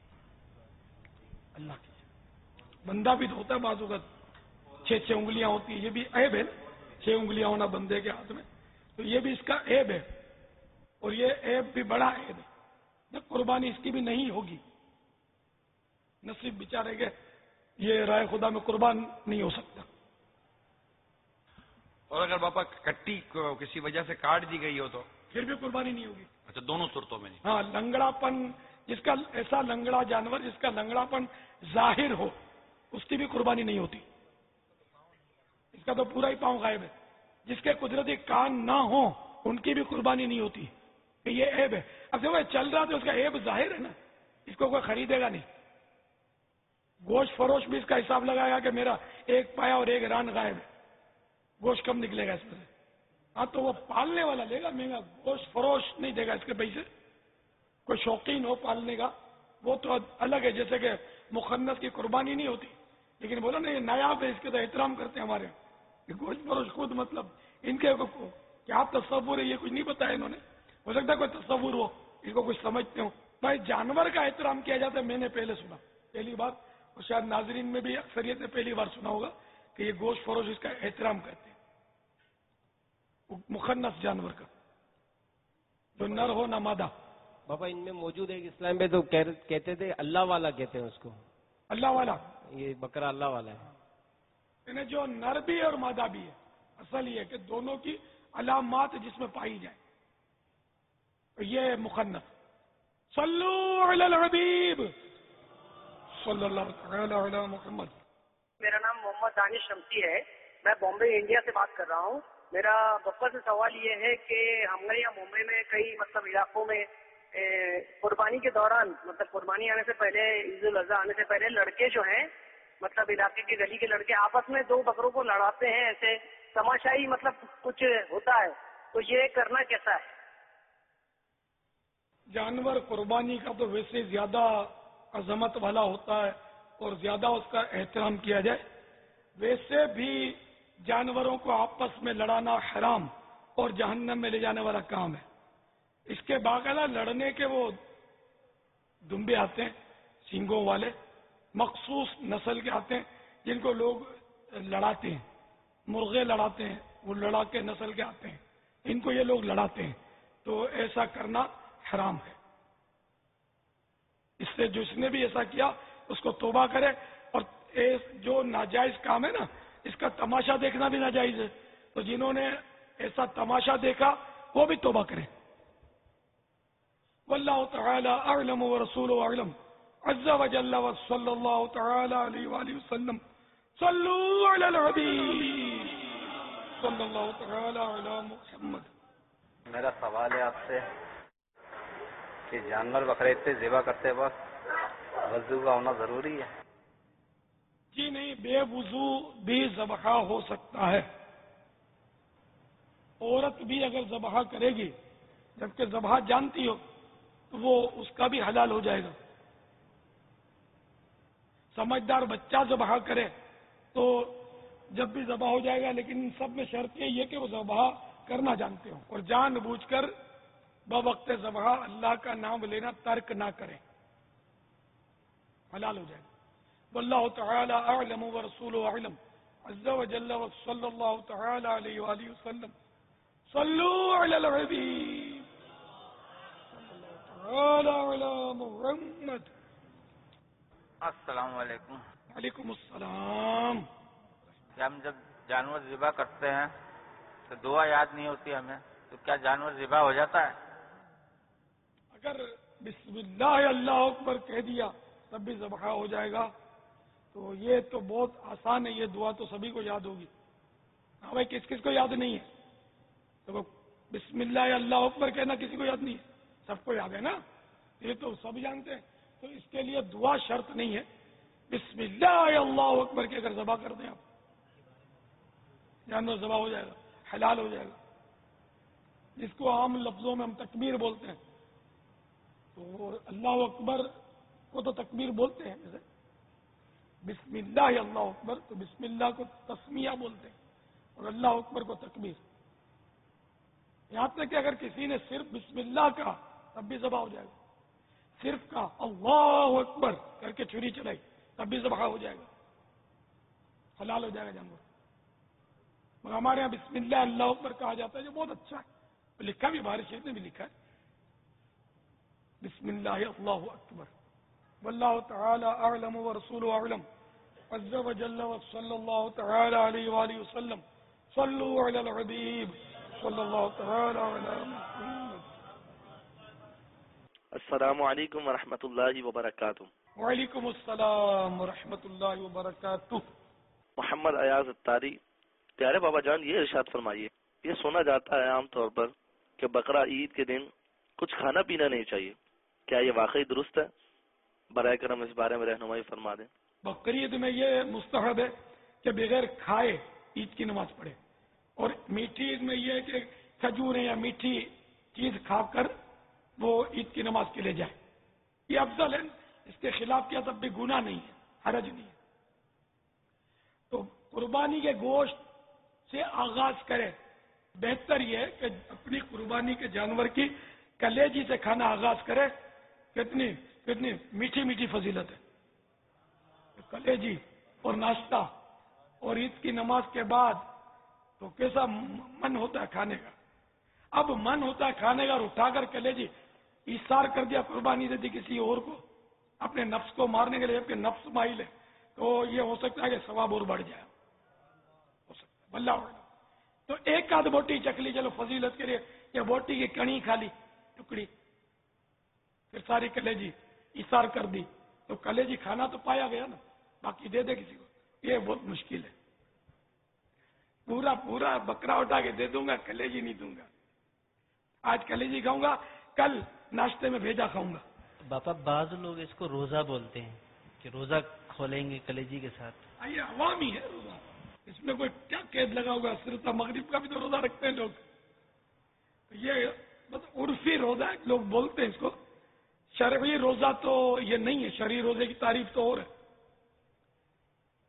اللہ کی بندہ بھی تو ہوتا ہے بعض اوقات چھ چھ انگلیاں ہوتی ہیں، یہ بھی عیب ہے، چھ انگلیاں ہونا بندے کے ہاتھ میں، تو یہ بھی اس کا عیب ہے، اور یہ عیب بھی بڑا عیب ہے. جب قربانی اس کی بھی نہیں ہوگی، نصیب بیچارے کے یہ رائے خدا میں قربان نہیں ہو سکتا. اور اگر باپا کٹی کو کسی وجہ سے کاٹ دی گئی ہو تو پھر بھی قربانی نہیں ہوگی. اچھا دونوں صورتوں میں نہیں. ہاں لنگڑا پن، جس کا ایسا لنگڑا جانور جس کا لنگڑا پن ظاہر ہو اس کی بھی قربانی نہیں ہوتی. اس کا تو پورا ہی پاؤں غائب ہے. جس کے قدرتی کان نہ ہو ان کی بھی قربانی نہیں ہوتی کہ یہ عیب ہے. اب جب وہ چل رہا تو اس کا عیب ظاہر ہے نا، اس کو کوئی خریدے گا نہیں. گوشت فروش بھی اس کا حساب لگائے گا کہ میرا ایک پایا اور ایک ران غائب ہے، گوشت کم نکلے گا اس میں سے. ہاں تو وہ پالنے والا لے گا مہنگا، گوشت فروش نہیں دے گا اس کے پیسے. کوئی شوقین ہو پالنے کا وہ تو الگ ہے، جیسے کہ مخنث کی قربانی نہیں ہوتی، لیکن بولا نا یہ نایاب ہے، اس کے تو احترام کرتے ہیں ہمارے. یہ گوشت فروش خود مطلب ان کے کیا تصور ہے یہ کچھ نہیں بتایا انہوں نے. ہو سکتا ہے کوئی تصور ہو، اس کو کچھ سمجھتے ہو. بھائی جانور کا احترام کیا جاتا ہے، میں نے پہلے سنا پہلی بار، اور شاید ناظرین میں بھی اکثریت نے پہلی بار سنا ہوگا کہ یہ گوشت فروش اس کا احترام کرتے ہیں، مخنث جانور کا، جو نر ہو نہ مادہ. بابا ان میں موجود ہے اسلام میں تو کہتے تھے اللہ والا کہتے ہیں اس کو، اللہ والا، یہ بکرا اللہ والا ہے. یعنی جو نر بھی اور مادہ بھی ہے. اصل یہ ہے کہ دونوں کی علامات جس میں پائی جائے، یہ مخنث. صلو علی الحبیب صلی اللہ تعالی علی محمد. میرا نام محمد دانش شمسی ہے، میں بامبے انڈیا سے بات کر رہا ہوں. میرا بپا سے سوال یہ ہے کہ ہمارے یہاں ممبئی میں کئی مطلب علاقوں میں قربانی کے دوران، مطلب قربانی آنے سے پہلے، عید الاضحیٰ آنے سے پہلے لڑکے جو ہیں مطلب علاقے کے گلی کے لڑکے آپس میں دو بکروں کو لڑاتے ہیں، ایسے تماشائی مطلب کچھ ہوتا ہے، تو یہ کرنا کیسا ہے؟ جانور قربانی کا تو ویسے زیادہ عظمت والا ہوتا ہے اور زیادہ اس کا احترام کیا جائے. ویسے بھی جانوروں کو آپس میں لڑانا حرام اور جہنم میں لے جانے والا کام ہے. اس کے باقاعدہ لڑنے کے وہ دمبے آتے ہیں سینگوں والے، مخصوص نسل کے آتے ہیں جن کو لوگ لڑاتے ہیں، مرغے لڑاتے ہیں، وہ لڑا کے نسل کے آتے ہیں، ان کو یہ لوگ لڑاتے ہیں. تو ایسا کرنا حرام ہے. اس سے جس نے بھی ایسا کیا اس کو توبہ کرے. اور جو ناجائز کام ہے نا، اس کا تماشا دیکھنا بھی ناجائز ہے. تو جنہوں نے ایسا تماشا دیکھا وہ بھی توبہ کریں. واللہ تعالی اعلم ورسولہ اعلم عز وجل وصلی اللہ تعالی علیہ وآلہ وسلم. صلوا علی الحبیب صلی اللہ تعالی علی محمد. میرا سوال ہے آپ سے کہ جانور بقرعید پہ ذبح کرتے وقت وضو کا ہونا ضروری ہے؟ جی نہیں، بے وضو بھی ذبح ہو سکتا ہے. عورت بھی اگر ذبح کرے گی جبکہ ذبح جانتی ہو تو وہ اس کا بھی حلال ہو جائے گا. سمجھدار بچہ ذبح کرے تو جب بھی ذبح ہو جائے گا، لیکن ان سب میں شرط یہ ہے کہ وہ ذبح کرنا جانتے ہوں اور جان بوجھ کر بوقت ذبح اللہ کا نام لینا ترک نہ کریں، حلال ہو جائے گا. واللہ تعالی اعلم ورسولہ اعلم عز وجل وصلی اللہ تعالی علیہ وآلہ وسلم. صلوا علی الحبیب صلی اللہ تعالی علی محمد. السلام علیکم. وعلیکم السلام. کیا ہم جب جانور ذبح کرتے ہیں تو دعا یاد نہیں ہوتی ہمیں، تو کیا جانور ذبح ہو جاتا ہے؟ اگر بسم اللہ اللہ اکبر کہہ دیا تب بھی ذبح ہو جائے گا. تو یہ تو بہت آسان ہے، یہ دعا تو سبھی کو یاد ہوگی. ہاں بھائی، کس کس کو یاد نہیں ہے؟ تو بسم اللہ اللہ اکبر کہنا کسی کو یاد نہیں ہے؟ سب کو یاد ہے نا، یہ تو سب جانتے ہیں. تو اس کے لیے دعا شرط نہیں ہے. بسم اللہ اللہ اکبر کے اگر ذبح کر دیں آپ، جانور ذبح ہو جائے گا، حلال ہو جائے گا. جس کو عام لفظوں میں ہم تکبیر بولتے ہیں، تو اللہ اکبر کو تو تکبیر بولتے ہیں، جیسے بسم اللہ اللہ اکبر، تو بسم اللہ کو تسمیہ بولتے ہیں اور اللہ اکبر کو تکبیر. یہاں تک کہ اگر کسی نے صرف بسم اللہ کہا تب بھی ذبح ہو جائے گا. صرف کہا اللہ اکبر کر کے چھری چلائی تب بھی ذبح ہو جائے گا، حلال ہو جائے گا جانور. مگر ہمارے یہاں بسم اللہ اللہ اکبر کہا جاتا ہے، جو بہت اچھا ہے. لکھا بھی بہار شریف نے بھی لکھا ہے بسم اللہ اللہ اکبر. واللہ تعالی اعلم ورسولہ اعلم عز وجل وصلی اللہ تعالی علیہ وآلہ وسلم. صلوا علی الحبیب صلی اللہ تعالی علی محمد. السلام علیکم ورحمۃ اللہ وبرکاتہ. وعلیکم السلام ورحمۃ اللہ وبرکاتہ. محمد ایاز اتاری. پیارے بابا جان، یہ ارشاد فرمائیے، یہ سنا جاتا ہے عام طور پر کہ بقرہ عید کے دن کچھ کھانا پینا نہیں چاہیے، کیا یہ واقعی درست ہے؟ برائے کرم اس بارے میں رہنمائی فرما دیں. بقرعید میں یہ مستحب ہے کہ بغیر کھائے عید کی نماز پڑھے، اور میٹھی عید میں یہ ہے کہ کھجوریں یا میٹھی چیز کھا کر وہ عید کی نماز کے لیے جائے. یہ افضل ہے. اس کے خلاف کیا تب بھی گناہ نہیں ہے، حرج نہیں ہے. تو قربانی کے گوشت سے آغاز کرے. بہتر یہ ہے کہ اپنی قربانی کے جانور کی کلیجی سے کھانا آغاز کرے. کتنی کتنی میٹھی میٹھی فضیلت ہے کلیجی اور ناشتہ، اور عید کی نماز کے بعد تو کیسا من ہوتا ہے کھانے کا. اب من ہوتا ہے کھانے کا اور اٹھا کر کلیجی ایثار کر دیا، قربانی دے دی کسی اور کو اپنے نفس کو مارنے کے لیے، جبکہ نفس مائل ہے، تو یہ ہو سکتا ہے کہ ثواب اور بڑھ جائے. ہو سکتا ہے واللہ اعلم. تو ایک آدھ بوٹی چکھ لی، چلو فضیلت کے لیے، یا بوٹی کی کڑی کھا لی ٹکڑی، پھر ساری کلیجی ایثار کر دی، تو کلیجی کھانا تو پایا گیا نا، باقی دے دے کسی کو. یہ بہت مشکل ہے. پورا پورا بکرا اٹھا کے دے دوں گا، کلیجی نہیں دوں گا. آج کلیجی کھاؤں گا، کل ناشتے میں بھیجا کھاؤں گا. باپا بعض لوگ اس کو روزہ بولتے ہیں کہ روزہ کھولیں گے کلیجی کے ساتھ. یہ عوامی ہے روزہ، اس میں کوئی کیا قید لگا ہوگا؟ صرف مغرب کا بھی تو روزہ رکھتے ہیں لوگ. یہ مطلب عرفی روزہ ہے، لوگ بولتے ہیں اس کو. شرعی روزہ تو یہ نہیں ہے. شرعی روزے کی تعریف تو اور ہے.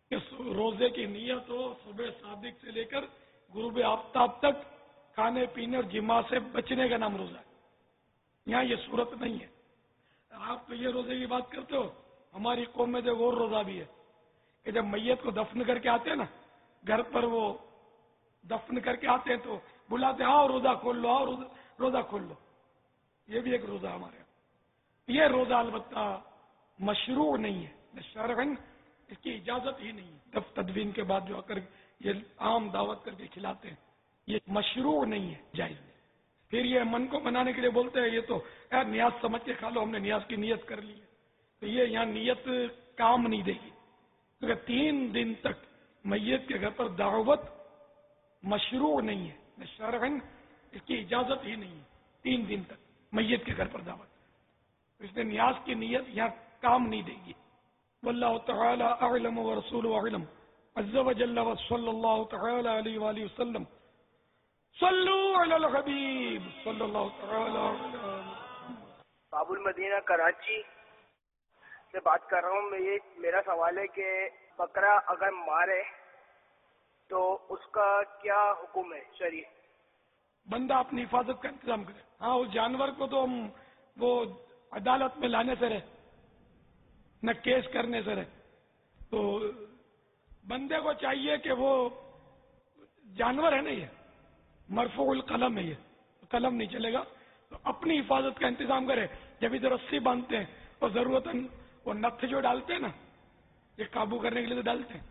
کہ روزے کی نیت ہو صبح صادق سے لے کر غروب آفتاب تک کھانے پینے اور جماع سے بچنے کا نام روزہ ہے. یہاں یہ صورت نہیں ہے. آپ تو یہ روزے کی بات کرتے ہو, ہماری قوم میں جو اور روزہ بھی ہے کہ جب میت کو دفن کر کے آتے ہیں نا گھر پر, وہ دفن کر کے آتے ہیں تو بلاتے ہیں آؤ روزہ کھول لو, آؤ روزہ کھول لو. یہ بھی ایک روزہ ہمارے یہاں. یہ روزہ البتہ مشروع نہیں ہے, شرعاً اس کی اجازت ہی نہیں ہے. دف تدوین کے بعد جو آ کر یہ عام دعوت کر کے کھلاتے ہیں یہ مشروع نہیں ہے, جائز نہیں. پھر یہ من کو منانے کے لیے بولتے ہیں یہ تو یار نیاز سمجھ کے کھا لو, ہم نے نیاز کی نیت کر لی ہے. تو یہ یہاں نیت کام نہیں دے گی, کیونکہ تین دن تک میت کے گھر پر دعوت مشروع نہیں ہے, شرعاً اس کی اجازت ہی نہیں ہے. تین دن تک میت کے گھر پر دعوت, اس نے نیاز کی نیت یہاں کام نہیں دے گی. واللہ تعالی اعلم ورسولہ اعلم عز وجل وصلی اللہ تعالی علیہ وآلہ وسلم. صلو علی الحبیب صلی اللہ تعالی علیہ. باب المدینہ کراچی سے بات کر رہا ہوں میں. یہ میرا سوال ہے کہ بکرا اگر مارے تو اس کا کیا حکم ہے شرعی؟ بندہ اپنی حفاظت کا انتظام کرے. ہاں اس جانور کو تو ہم وہ عدالت میں لانے سے رہے, نہ کیس کرنے سے رہے. تو بندے کو چاہیے کہ وہ جانور ہے نا, یہ مرفوع القلم ہے, یہ قلم نہیں چلے گا. تو اپنی حفاظت کا انتظام کرے. جب ادھر رسی باندھتے ہیں اور ضرورت وہ نتھ جو ڈالتے ہیں نا, یہ قابو کرنے کے لیے تو ڈالتے ہیں,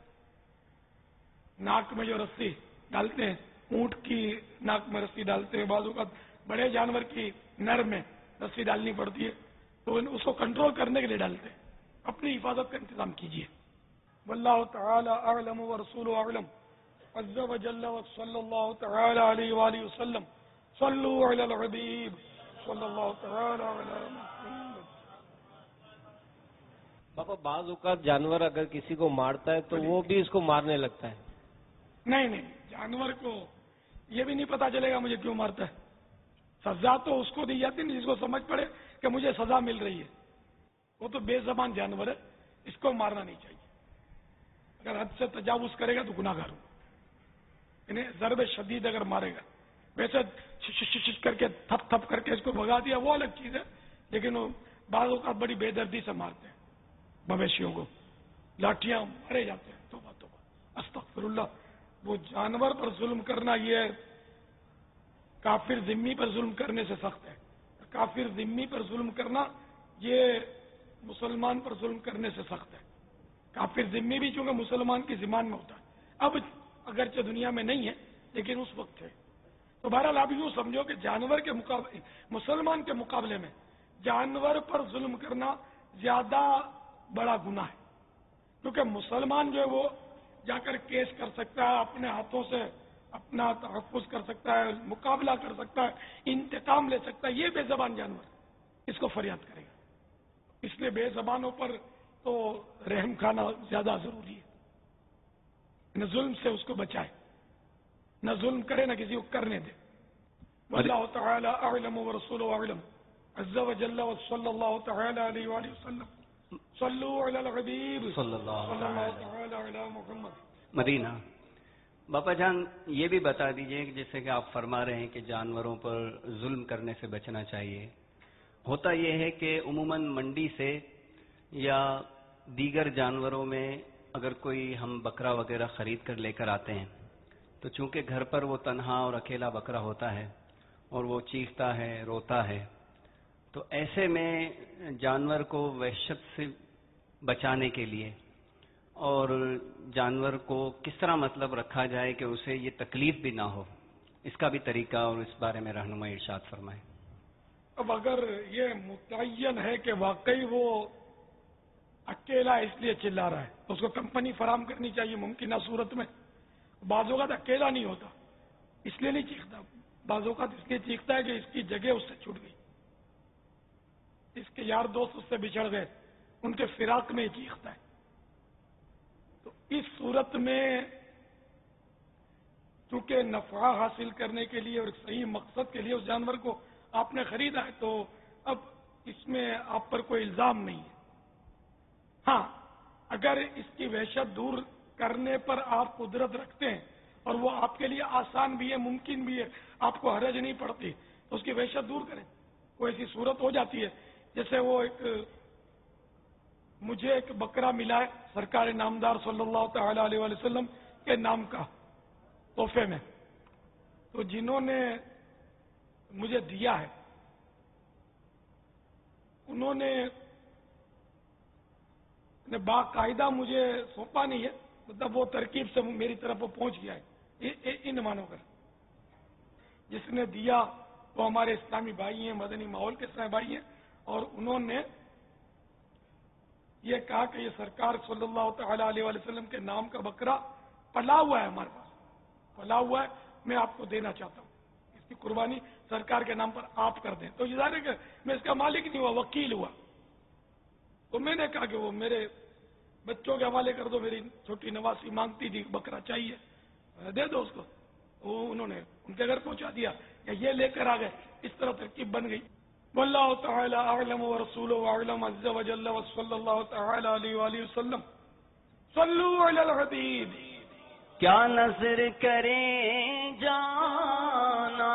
ناک میں جو رسی ڈالتے ہیں, اونٹ کی ناک میں رسی ڈالتے ہیں, بعض اوقات بڑے جانور کی نر میں رسی ڈالنی پڑتی ہے, تو اس کو کنٹرول کرنے کے لیے ڈالتے ہیں. اپنی حفاظت کا انتظام کیجیے. واللہ تعالی اعلم ورسولہ اعلم عز وجل وصلی اللہ تعالی علیہ وآلہ وسلم. صلو علی الحبیب صلی اللہ تعالی علی محمد. باپا بعض اوقات جانور اگر کسی کو مارتا ہے تو وہ بھی اس کو مارنے لگتا ہے. نہیں نہیں, جانور کو یہ بھی نہیں پتا چلے گا مجھے کیوں مارتا ہے. سزا تو اس کو دی جاتی ہے جس کو سمجھ پڑے کہ مجھے سزا مل رہی ہے. وہ تو بے زبان جانور ہے, اس کو مارنا نہیں چاہیے. اگر حد سے تجاوز کرے گا تو گناہ گار ہو. انہیں ضرب شدید اگر مارے گا, ویسے چھ کر کے تھپ تھپ کر کے اس کو بھگا دیا وہ الگ چیز ہے, لیکن وہ بعض اوقات بڑی بے دردی سے مارتے ہیں مویشیوں کو, لاٹھیاں مارے جاتے ہیں. توبہ توبہ استغفر اللہ. وہ جانور پر ظلم کرنا یہ کافر ذمی پر ظلم کرنے سے سخت ہے. کافر ذمی پر ظلم کرنا یہ مسلمان پر ظلم کرنے سے سخت ہے. کافر ذمی بھی چونکہ مسلمان کی ذمہ میں ہوتا ہے, اب اگرچہ دنیا میں نہیں ہے لیکن اس وقت ہے. تو بہرحال آپ یوں سمجھو کہ جانور کے مقابلے مسلمان کے مقابلے میں جانور پر ظلم کرنا زیادہ بڑا گناہ ہے, کیونکہ مسلمان جو ہے وہ جا کر کیس کر سکتا ہے, اپنے ہاتھوں سے اپنا تحفظ کر سکتا ہے, مقابلہ کر سکتا ہے, انتقام لے سکتا ہے. یہ بے زبان جانور اس کو فریاد کرے گا. اس لیے بے زبانوں پر تو رحم کھانا زیادہ ضروری ہے. نہ ظلم سے اس کو بچائے, نہ ظلم کرے, نہ کسی کو کرنے دے. واللہ تعالی اعلم ورسولہ اعلم عز وجل وصلی اللہ تعالی علیہ وآلہ وسلم. صلو علی الحبیب صلی اللہ تعالی علی محمد. مدینہ. باپا جان یہ بھی بتا دیجئے کہ جیسے کہ آپ فرما رہے ہیں کہ جانوروں پر ظلم کرنے سے بچنا چاہیے. ہوتا یہ ہے کہ عموماً منڈی سے یا دیگر جانوروں میں اگر کوئی ہم بکرا وغیرہ خرید کر لے کر آتے ہیں تو چونکہ گھر پر وہ تنہا اور اکیلا بکرا ہوتا ہے اور وہ چیختا ہے, روتا ہے, تو ایسے میں جانور کو وحشت سے بچانے کے لیے اور جانور کو کس طرح مطلب رکھا جائے کہ اسے یہ تکلیف بھی نہ ہو, اس کا بھی طریقہ اور اس بارے میں رہنمائی ارشاد فرمائیں. اب اگر یہ متعین ہے کہ واقعی وہ اکیلا اس لیے چلا رہا ہے تو اس کو کمپنی فراہم کرنی چاہیے ممکنہ صورت میں. بعض اوقات اکیلا نہیں ہوتا اس لیے نہیں چیختا, بعض اوقات اس لیے چیختا ہے کہ اس کی جگہ اس سے چھوٹ گئی, اس کے یار دوست اس سے بچھڑ گئے, ان کے فراق میں چیختا ہے. تو اس صورت میں چونکہ نفع حاصل کرنے کے لیے اور صحیح مقصد کے لیے اس جانور کو آپ نے خریدا ہے تو اب اس میں آپ پر کوئی الزام نہیں ہے. ہاں اگر اس کی وحشت دور کرنے پر آپ قدرت رکھتے ہیں اور وہ آپ کے لیے آسان بھی ہے، ممکن بھی ہے، آپ کو حرج نہیں پڑتی، تو اس کی وحشت دور کریں. کوئی ایسی صورت ہو جاتی ہے جیسے وہ ایک مجھے ایک بکرا ملا ہے سرکار نامدار صلی اللہ تعالی علیہ وآلہ وسلم کے نام کا تحفے میں، تو جنہوں نے مجھے دیا ہے انہوں نے نے باقاعدہ مجھے سونپا نہیں ہے، مطلب وہ ترکیب سے میری طرف وہ پہنچ گیا ہے ان مانو کر. جس نے دیا وہ ہمارے اسلامی بھائی ہیں، مدنی ماحول کے اسلامی بھائی ہیں، اور انہوں نے یہ کہا کہ یہ سرکار صلی اللہ تعالی علیہ وآلہ وسلم کے نام کا بکرا پلا ہوا ہے، ہمارے پاس پلا ہوا ہے، میں آپ کو دینا چاہتا ہوں، اس کی قربانی سرکار کے نام پر آپ کر دیں. تو یہ ظاہر ہے کہ میں اس کا مالک نہیں ہوا، وکیل ہوا. تو میں نے کہا کہ وہ میرے بچوں کے حوالے کر دو، میری چھوٹی نواسی مانگتی تھی بکرا چاہیے، دے دو اس کو. وہ انہوں نے ان کے گھر پہنچا دیا یا یہ لے کر آ گئے، اس طرح ترکیب بن گئی. واللہ تعالی اعلم ورسولہ اعلم عز وجل وصلی اللہ تعالی علیہ وآلہ وسلم. صلوا علی الحبیب. کیا نظر کریں جانا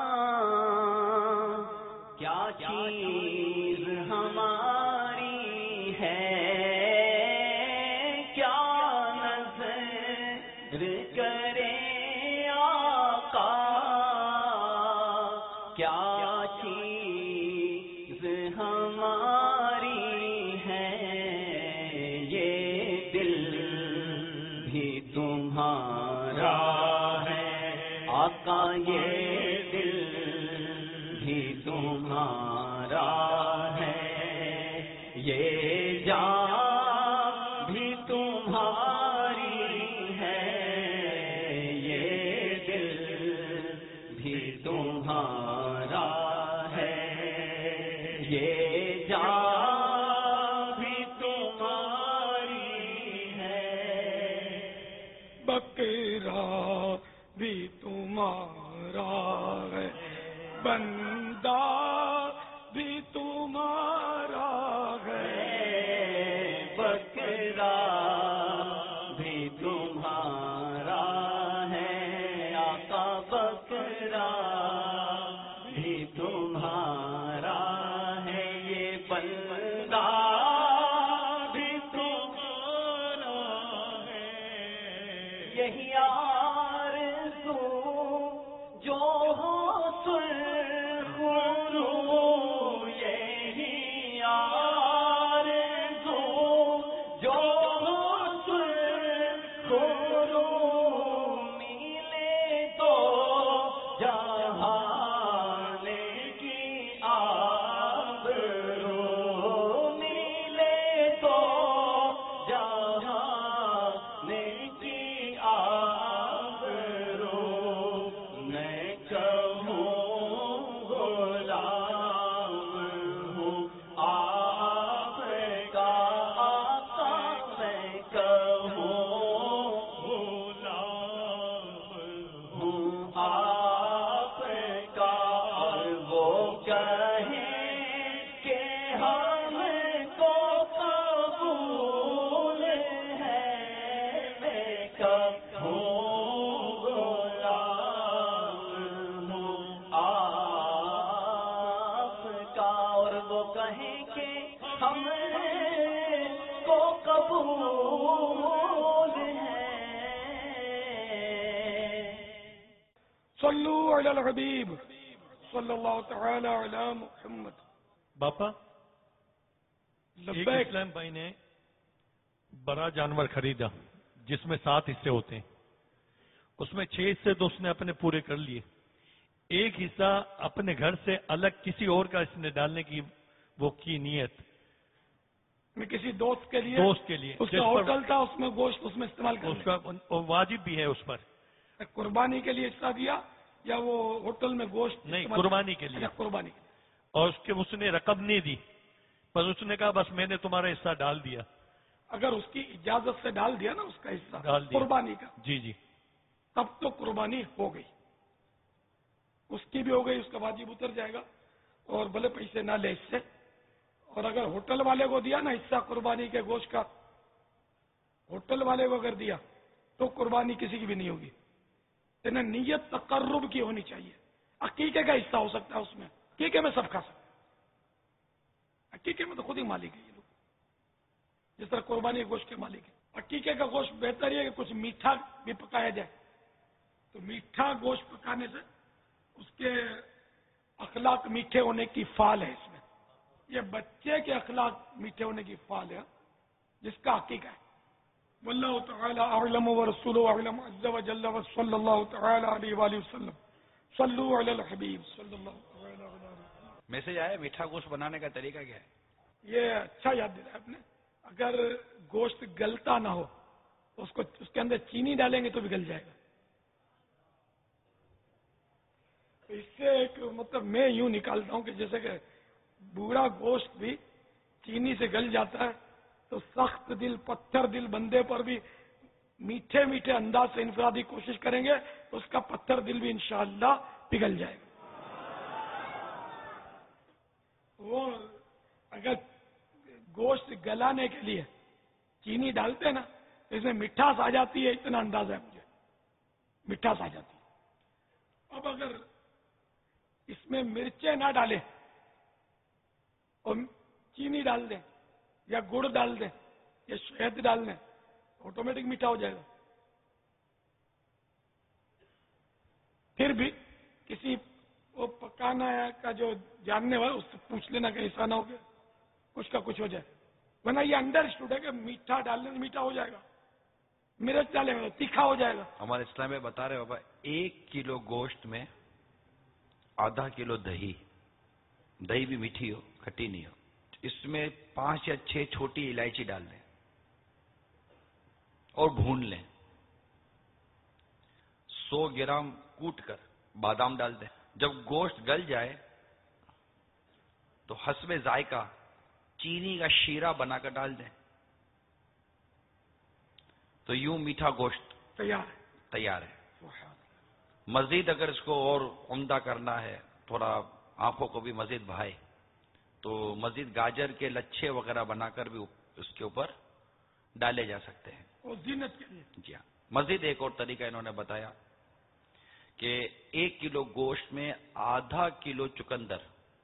کیا چیز ہماری ہے، کیا نظر کریں آقا کیا چیز ہماری ہے، یہ دل بھی تمہارا ہے آقا، یہ دل بھی تمہارا ہے، یہ جان بھی تمہاری ہے، یہ دل بھی تمہارا ہے، یہ جان بھی تمہاری ہے، بکرا بھی تمہارا ہے، بندہ بھی تمہارا ہے، بکرا بھی تمہارا ہے آقا، بکرا بھی تمہارا ہے، یہ بندہ بھی تمہارا ہے، یہی آرزو جو ہو سرخ رو، یہی آرزو جو ہو سرخ رو، ملے تو جہاں کی آب رو، ملے تو جہاں کی آب رو، میں کہوں غلام ہوں آپ کا آقا، میں کہوں غلام ہوں آپ کا، اور وہ کہیں کہ ہم کو قبول ہے، میں کہوں غلام ہوں آپ کا، اور وہ کہیں کہ ہم کو قبول ہے. صلو علی الحبیب صلی اللہ تعالی علی محمد. باپا ایک لبیک. اسلام بھائی نے بڑا جانور خریدا جس میں سات حصے ہوتے ہیں، اس میں چھ حصے تو اس نے اپنے پورے کر لیے، ایک حصہ اپنے گھر سے الگ کسی اور کا اس نے ڈالنے کی وہ کی نیت، میں کسی دوست کے لیے دوست کے لیے اس جس کا پر ہوٹل تھا، اس میں گوشت اس میں استعمال اس کر کا واجب بھی ہے اس پر، قربانی کے لیے حصہ دیا یا وہ ہوٹل میں گوشت نہیں استعمال- قربانی کے لیے، اچھا، قربانی. اور اس کے اس نے رقم نہیں دی، بس اس نے کہا بس میں نے تمہارا حصہ ڈال دیا. اگر اس کی اجازت سے ڈال دیا نا اس کا حصہ ڈال دیا. قربانی کا، جی جی تب تو قربانی ہو گئی، اس کی بھی ہو گئی، اس کا واجب اتر جائے گا، اور بھلے پیسے نہ لے اس سے. اور اگر ہوٹل والے کو دیا نا حصہ قربانی کے گوشت کا، ہوٹل والے کو اگر دیا تو قربانی کسی کی بھی نہیں ہوگی. لیکن نیت تقرب کی ہونی چاہیے. عقیقے کا حصہ ہو سکتا ہے اس میں. عقیقے میں سب کھا سکتے ہیں. عقیقے میں تو خود ہی مالک ہے یہ لوگ, جس طرح قربانی کے گوشت کے مالک ہے. عقیقے کا گوشت بہتر یہ ہے کہ کچھ میٹھا بھی پکایا جائے. تو میٹھا گوشت پکانے سے اس کے اخلاق میٹھے ہونے کی فال ہے اس میں. یہ بچے کے اخلاق میٹھے ہونے کی فال ہے جس کا عقیقہ ہے. واللہ تعالی اعلم ورسولہ اعلم عز وجل وصلی اللہ تعالی علیہ وآلہ وسلم. صلو علی الحبیب صلی اللہ تعالی علیہ وسلم. میسج آیا میٹھا گوشت بنانے کا طریقہ کیا ہے؟ یہ اچھا یاد دلایا آپ نے. اگر گوشت گلتا نہ ہو تو اس کو اس کے اندر چینی ڈالیں گے تو بھی گل جائے گا. تو اس سے ایک مطلب میں یوں نکالتا ہوں کہ جیسے کہ بوڑھا گوشت بھی چینی سے گل جاتا ہے تو سخت دل پتھر دل بندے پر بھی میٹھے میٹھے انداز سے انفرادی کوشش کریں گے تو اس کا پتھر دل بھی انشاءاللہ پگھل جائے گا. وہ اگر گوشت گلانے کے لیے چینی ڈالتے نا تو اس میں مٹھاس آ جاتی ہے. اتنا اندازہ ہے مجھے, مٹھاس آ جاتی ہے. اب اگر اس میں مرچیں نہ ڈالیں اور چینی ڈال دیں یا گڑ ڈال دیں یا شہد ڈال دیں آٹومیٹک میٹھا ہو جائے گا. پھر بھی کسی وہ پکانا کا جو جاننے والا اس سے پوچھ لینا کہ ایسا نہ ہو گیا کچھ کا کچھ ہو جائے. ورنہ یہ انڈرسٹوڈ ہے کہ میٹھا ڈالنے سے میٹھا ہو جائے گا, مرچ ڈالیں گے تیکھا ہو جائے گا. ہمارے اسلام میں بتا رہے بابا ایک کلو گوشت میں آدھا کلو دہی, دہی بھی میٹھی ہو کھٹی نہیں ہو, اس میں پانچ یا چھ چھوٹی الائچی ڈال دیں اور بھون لیں. سو گرام کوٹ کر بادام ڈال دیں. جب گوشت گل جائے تو حسب ذائقہ چینی کا شیرہ بنا کر ڈال دیں. تو یوں میٹھا گوشت تیار ہے تیار ہے. مزید اگر اس کو اور عمدہ کرنا ہے, تھوڑا آنکھوں کو بھی مزید بھائے, تو مزید گاجر کے لچھے وغیرہ بنا کر بھی اس کے اوپر ڈالے جا سکتے ہیں. اور زینت کے لیے. جی ہاں. مزید ایک اور طریقہ انہوں نے بتایا کہ ایک کلو گوشت میں آدھا کلو چکندر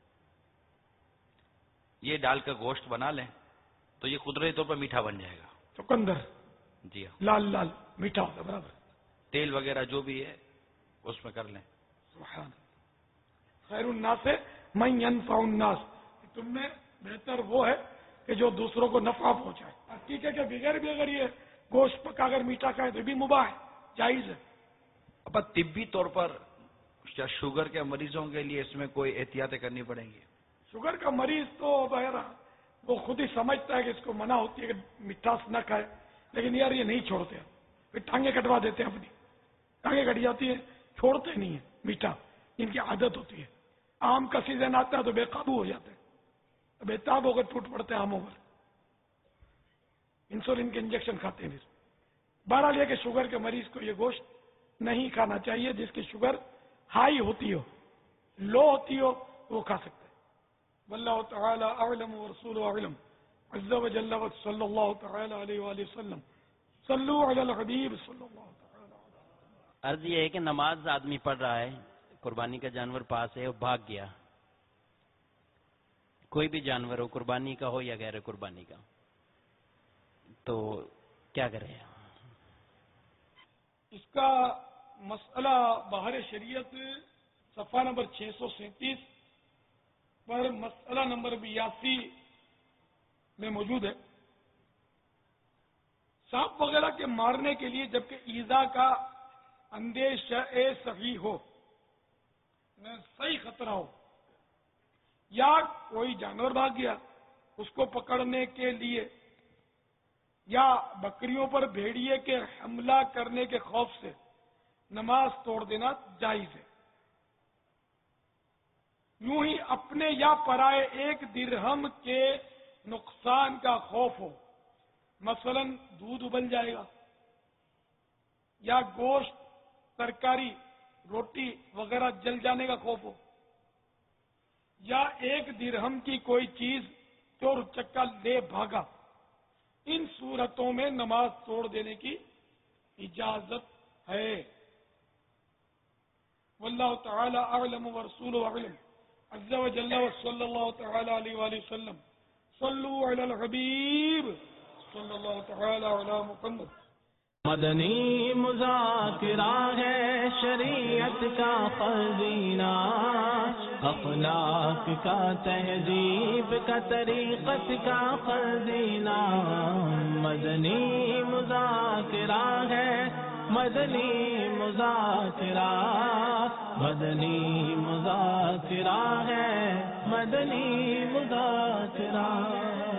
یہ ڈال کر گوشت بنا لیں تو یہ قدرتی طور پر میٹھا بن جائے گا. چکندر جی ہاں, لال لال میٹھا ہوگا برابر. تیل وغیرہ جو بھی ہے اس میں کر لیں. سبحان خیر الناس من ينفع الناس. تم میں بہتر وہ ہے کہ جو دوسروں کو نفع پہنچائے. عقیقے کے بغیر بھی اگر یہ گوشت پکا کر میٹھا کھائے تو بھی مباح ہے, جائز ہے. اب طبی طور پر کیا شوگر کے مریضوں کے لیے اس میں کوئی احتیاطیں کرنی پڑیں گی؟ شوگر کا مریض تو بہرحال وہ خود ہی سمجھتا ہے کہ اس کو منع ہوتی ہے کہ مٹھاس نہ کھائے, لیکن یار یہ نہیں چھوڑتے. پھر ٹانگیں کٹوا دیتے ہیں, اپنی ٹانگیں کٹ جاتی ہیں, چھوڑتے نہیں ہیں میٹھا. ان کی عادت ہوتی ہے. آم کا سیزن آتا ہے تو بے قابو ہو جاتے ہیں, بےتاب ہو کر ٹوٹ پڑتے ہیں آموں پر. انسولین کے انجیکشن کھاتے ہیں. بہرحال یہ کہ شوگر کے مریض کو یہ گوشت نہیں کھانا چاہیے. جس کی شوگر ہائی ہوتی ہو, لو ہوتی ہو, وہ کھا سکتے ہیں. واللہ تعالی اعلم ورسولہ اعلم عز وجل صلی اللہ تعالی علیہ وآلہ وسلم. صلو علی الحبیب صلی اللہ تعالی علیہ وسلم. عرض یہ ہے کہ نماز آدمی پڑھ رہا ہے, قربانی کا جانور پاس ہے اور بھاگ گیا. کوئی بھی جانور ہو, قربانی کا ہو یا غیر قربانی کا, تو کیا کرے؟ اس کا مسئلہ بہر شریعت صفحہ نمبر چھ سو سینتیس پر مسئلہ نمبر بیاسی میں موجود ہے. سانپ وغیرہ کے مارنے کے لیے جبکہ ایذا کا اندیشہ صحیح ہو, صحیح خطرہ ہو, یا کوئی جانور بھاگ گیا اس کو پکڑنے کے لیے, یا بکریوں پر بھیڑیے کے حملہ کرنے کے خوف سے نماز توڑ دینا جائز ہے. یوں ہی اپنے یا پرائے ایک درہم کے نقصان کا خوف ہو, مثلا دودھ ابل جائے گا, یا گوشت, ترکاری, روٹی وغیرہ جل جانے کا خوف ہو, یا ایک درہم کی کوئی چیز چور چکا لے بھاگا, ان صورتوں میں نماز توڑ دینے کی اجازت ہے. واللہ تعالی اعلم ورسولہ اعلم عز وجل وصلی اللہ تعالی علیہ وآلہ وسلم. صلوا علی الحبیب صلی اللہ تعالی علی محمد. مدنی مذاکرہ ہے شریعت کا خزینہ، اخلاق کا تہذیب کا طریقت کا خزینہ. مدنی مذاکرہ ہے مدنی مذاکرہ، مدنی مذاکرہ ہے مدنی مذاکرہ.